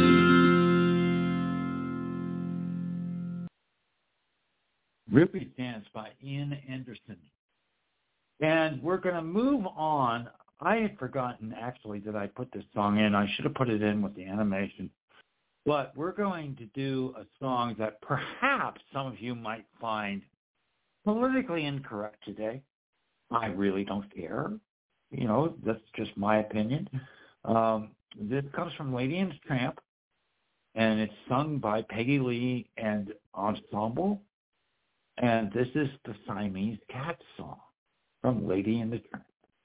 Ruby's Dance by Ian Anderson. And we're going to move on. I had forgotten, actually, that I put this song in. I should have put it in with the animation. But we're going to do a song that perhaps some of you might find politically incorrect today. I really don't care. That's just my opinion. This comes from Lady and the Tramp, and it's sung by Peggy Lee and Ensemble. And this is the Siamese Cat song from Lady and the Tramp.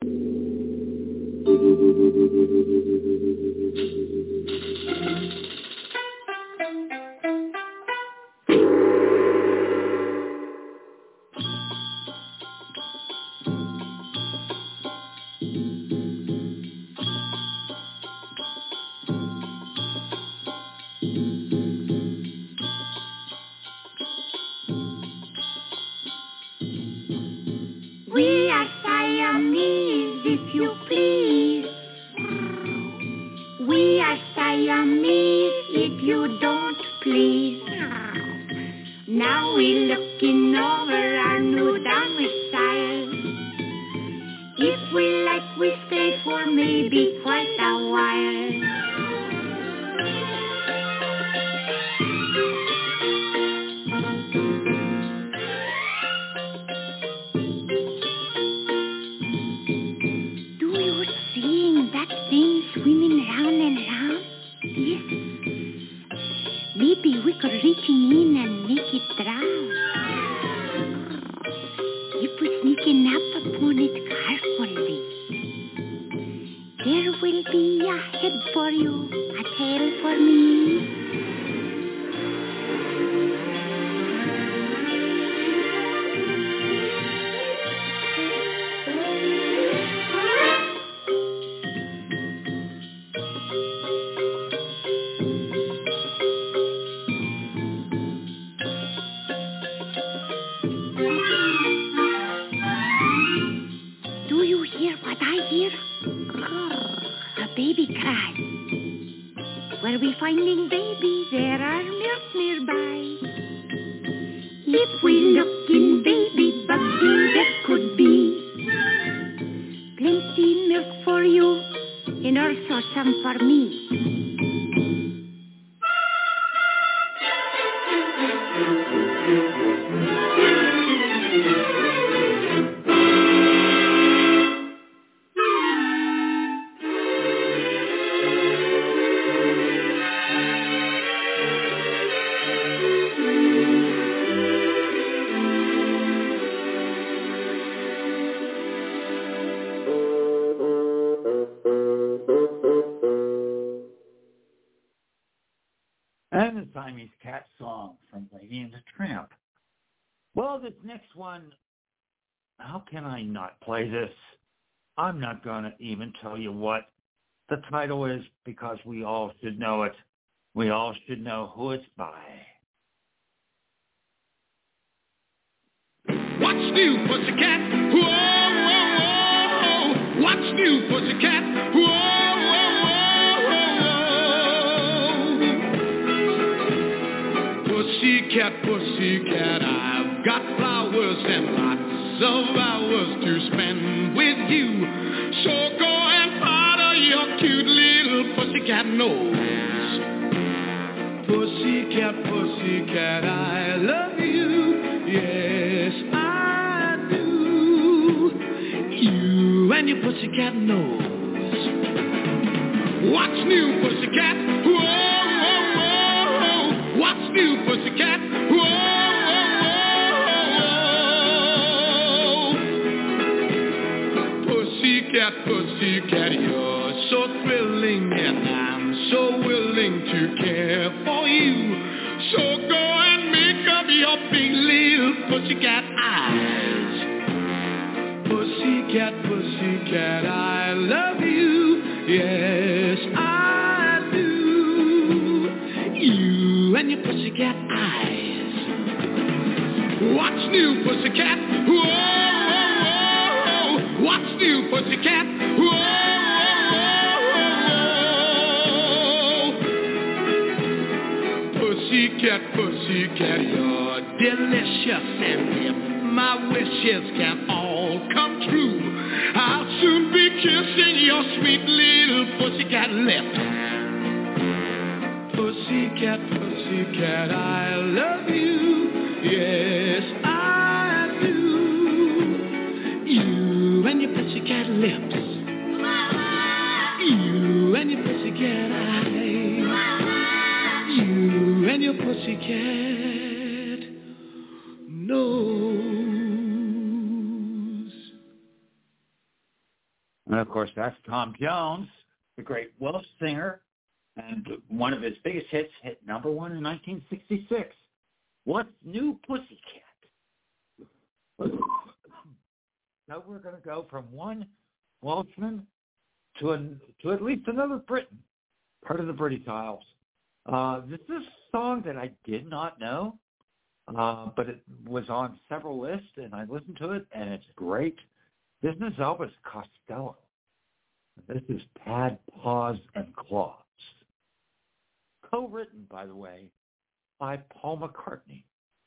We are Siamese, if you please. We are Siamese, if you don't please. Now we're looking over our new domicile. If we like, we stay for maybe quite a while. Swimming round and round? Yes. Maybe we could reach in and make it drown. If we sneaking up upon it carefully, there will be a head for you, a tail for me. Baby cry. Where we finding baby, there are milk nearby. If we look in baby buggy, there could be plenty milk for you and also some for me.
And the Siamese Cat song from Lady and the Tramp. Well, this next one, how can I not play this? I'm not going to even tell you what the title is because we all should know it. We all should know who it's by.
What's new, pussycat? Whoa, whoa, whoa. What's new, pussycat? Whoa, whoa, whoa, whoa. Pussycat, pussycat, I've got flowers and lots of hours to spend with you. So go and powder your cute little pussycat nose. Pussycat, pussycat, I love you. Yes, I do. You and your pussycat nose. What's new, pussycat? Whoa, whoa, whoa. What's new, pussycat? Whoa, whoa, whoa. Pussycat, pussycat, you're so thrilling and I'm so willing to care for you. So go and make up your big little pussycat eyes. Pussycat, pussycat, I love you. Yes, I do. You and your pussycat eyes. What's new, pussycat? Whoa, whoa, whoa. What's new, pussycat? Whoa. Pussycat, pussycat, you're delicious, and if my wishes can all come true, I'll soon be kissing your sweet little pussycat lips. Pussycat, pussycat, I love you. Yes, I do. You and your pussycat lips.
pussycat eyes. You and your pussycat nose.
And of course, that's Tom Jones, the great Welsh singer, and one of his biggest hits hit number one in 1966. What's New Pussycat? So we're going to go from one Welshman to at least another Briton, part of the British Isles. This is a song that I did not know, but it was on several lists, and I listened to it, and it's great. This is Elvis Costello. This is Pad, Paws, and Claws. Co-written, by the way, by Paul McCartney.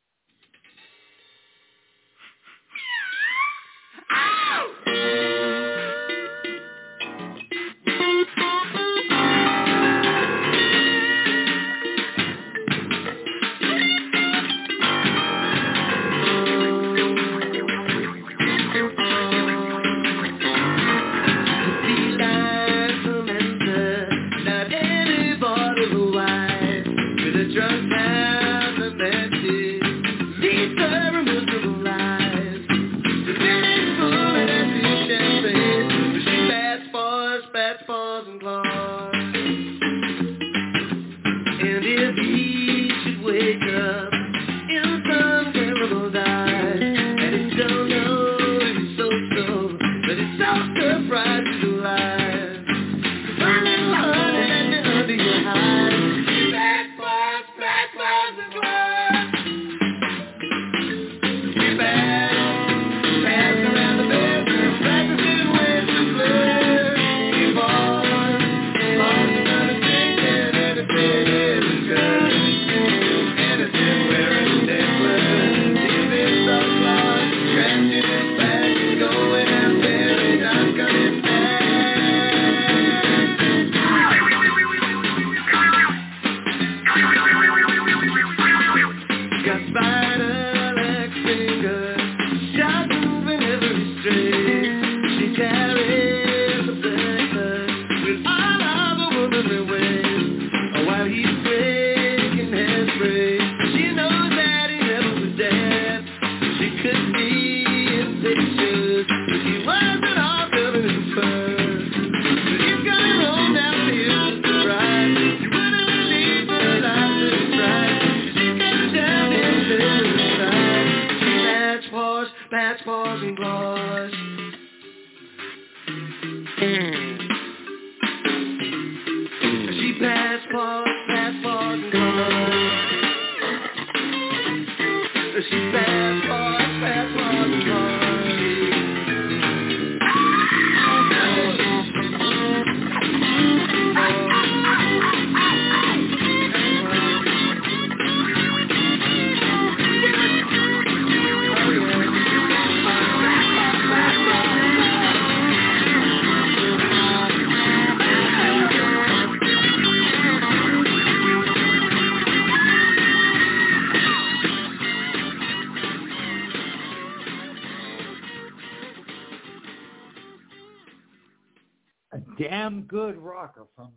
Good rocker from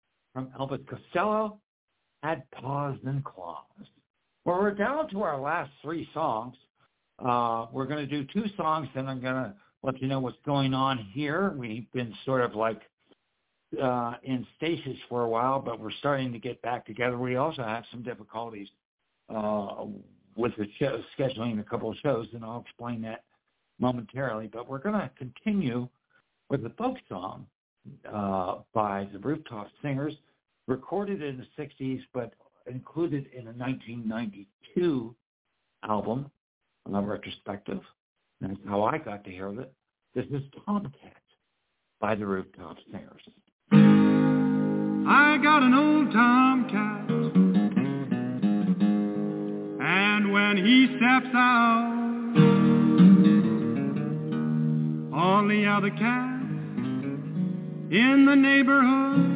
Elvis Costello, Had Paws and Claws. Well, we're down to our last three songs. We're going to do two songs, and I'm going to let you know what's going on here. We've been sort of like in stasis for a while, but we're starting to get back together. We also have some difficulties with the show, scheduling a couple of shows, and I'll explain that momentarily. But we're going to continue with the folk song by the Rooftop Singers, recorded in the 60s, but included in a 1992 album, retrospective. That's how I got to hear of it. This is Tomcat by the Rooftop Singers.
I got an old tomcat, and when he steps out, all the other cats in the neighborhood,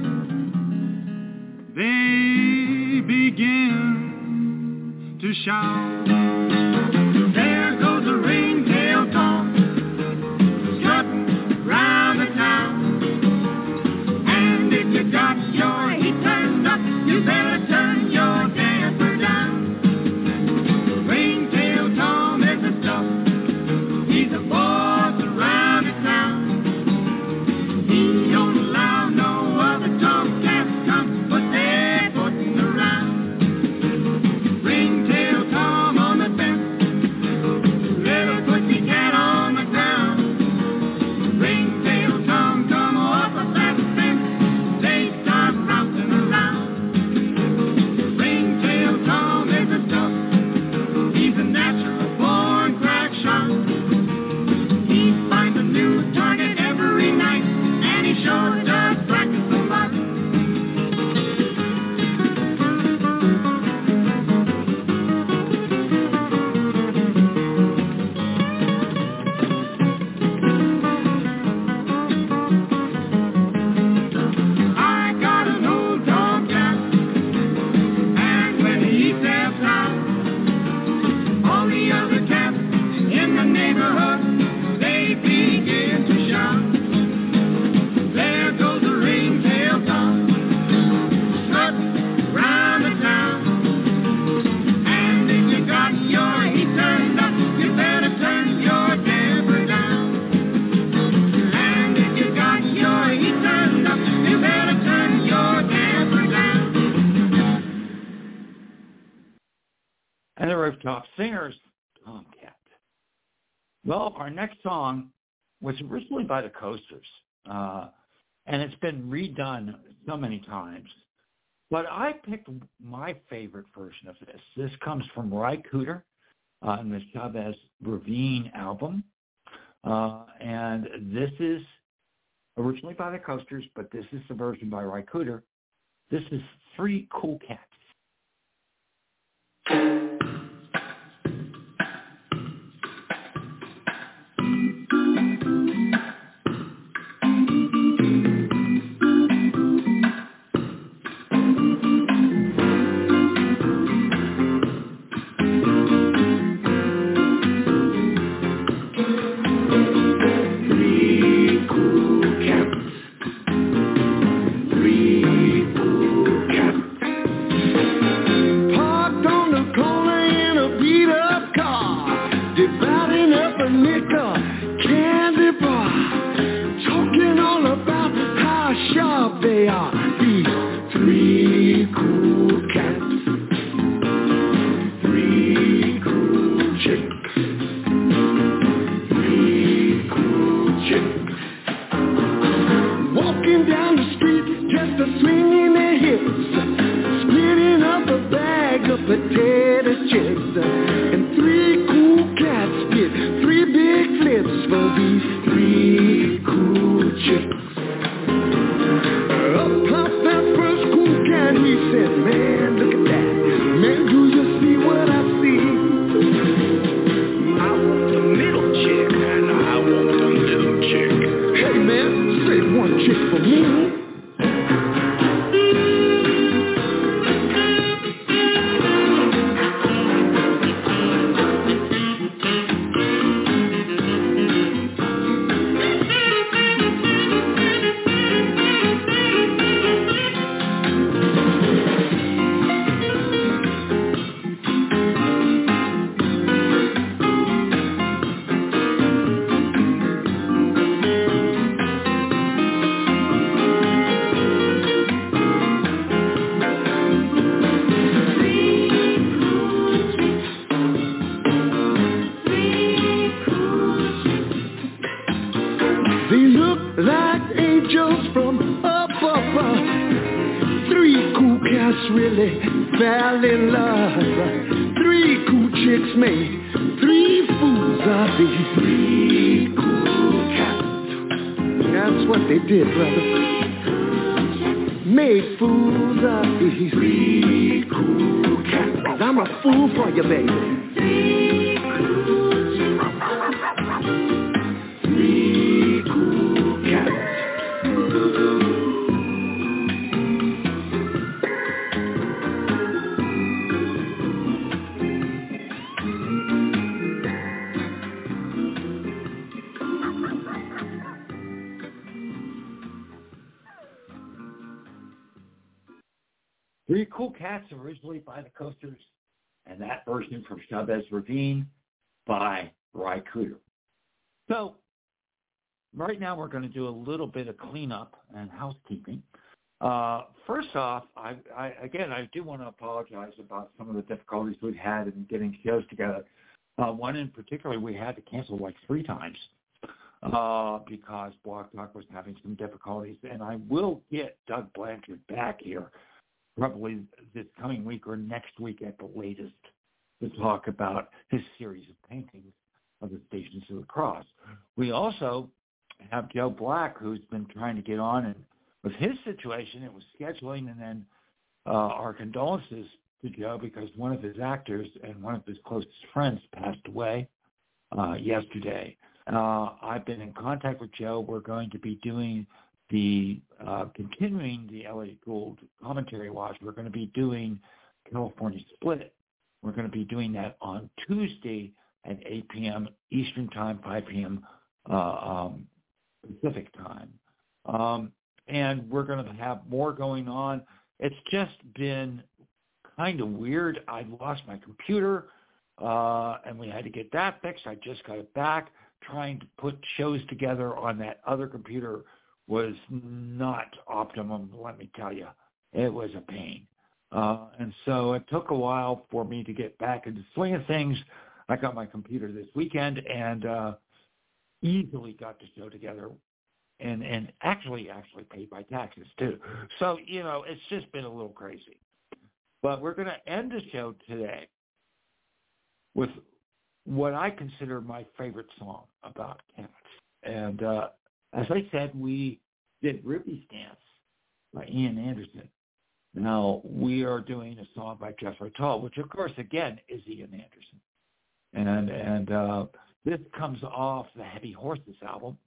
they begin to shout. There goes a ringtail Tom, strutting round the town. And if you got your
Rooftop Singers, Tomcat. Well, our next song was originally by the Coasters, and it's been redone so many times. But I picked my favorite version of this. This comes from Ry Cooder on the Chavez Ravine album. And this is originally by the Coasters, but this is the version by Ry Cooder. This is Three Cool Cats. Three Cool Cats, originally by the Coasters, and that version from Chavez Ravine by Ry Cooder. So right now we're going to do a little bit of cleanup and housekeeping. First off, I do want to apologize about some of the difficulties we've had in getting shows together. One in particular, we had to cancel like 3 times because Blog Talk was having some difficulties, and I will get Doug Blanchard back here probably this coming week or next week at the latest to talk about his series of paintings of the Stations of the Cross. We also have Joe Black, who's been trying to get on, and with his situation, it was scheduling, and then our condolences to Joe because one of his actors and one of his closest friends passed away yesterday. I've been in contact with Joe. We're going to be doing continuing the Elliott Gould commentary watch. We're going to be doing California Split. We're going to be doing that on Tuesday at 8 p.m. Eastern Time, 5 p.m. Pacific Time. And we're going to have more going on. It's just been kind of weird. I lost my computer, and we had to get that fixed. I just got it back. Trying to put shows together on that other computer was not optimum, let me tell you. It was a pain. And so it took a while for me to get back into the swing of things. I got my computer this weekend and easily got the show together and actually paid my taxes too. So, it's just been a little crazy. But we're going to end the show today with what I consider my favorite song about cats. And as I said, we did Ruby's Dance by Ian Anderson. Now, we are doing a song by Jethro Tull, which, of course, again, is Ian Anderson. And this comes off the Heavy Horses album.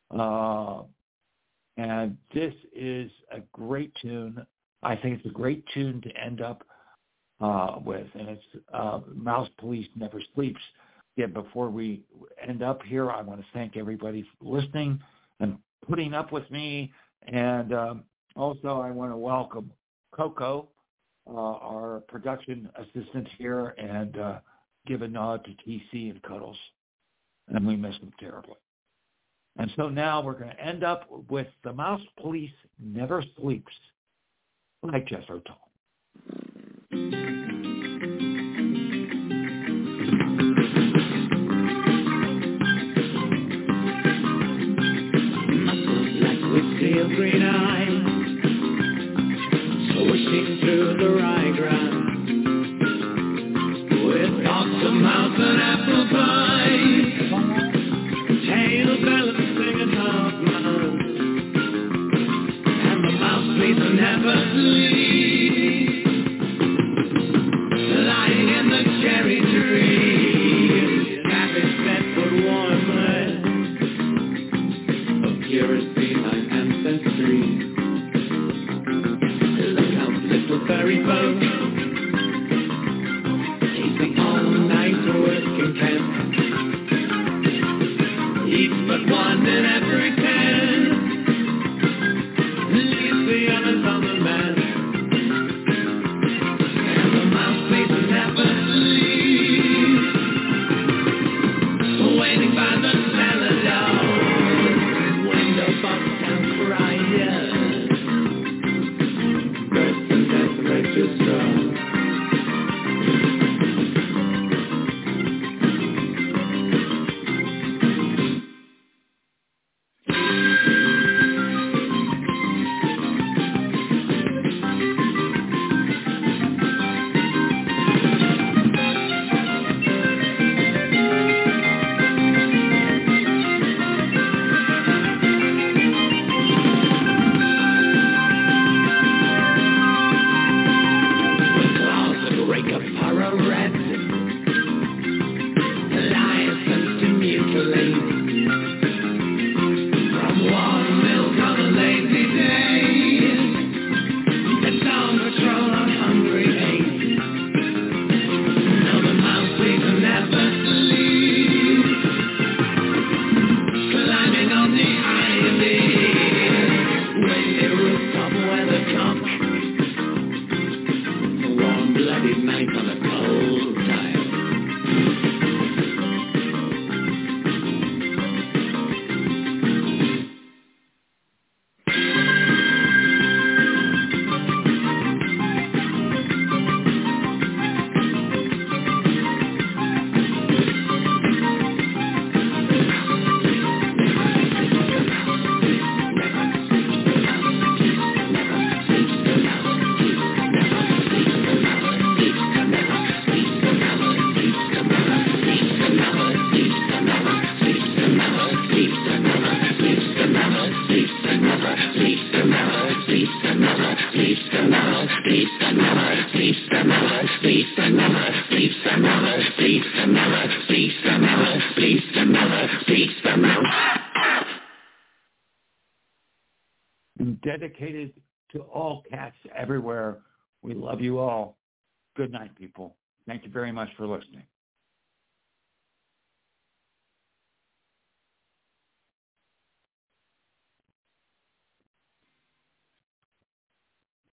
And this is a great tune. I think it's a great tune to end up with. And it's Mouse Police Never Sleeps. Yeah, before we end up here, I want to thank everybody for listening and putting up with me. And also I want to welcome Coco, our production assistant here, and give a nod to TC and Cuddles. And we miss them terribly. And so now we're going to end up with The Mouse Police Never Sleeps, like Jethro Tull.
Steel green eyes, swishing through the ryegrass, with dogs of mouse and apple pie, tails balancing atop mouse, and the mouse police never sleep, lying in the cherry tree, cabbage fed but warmly, of purest feline ancestry. Look out, little furry folk, keeping all night working camp. Each but one in every 10 leaves the others on the mat. And the mouse police never sleep, waiting by the cellar door, window box down crying. Birth and death register.
Dedicated to all cats everywhere. We love you all. Good night, people. Thank you very much for listening.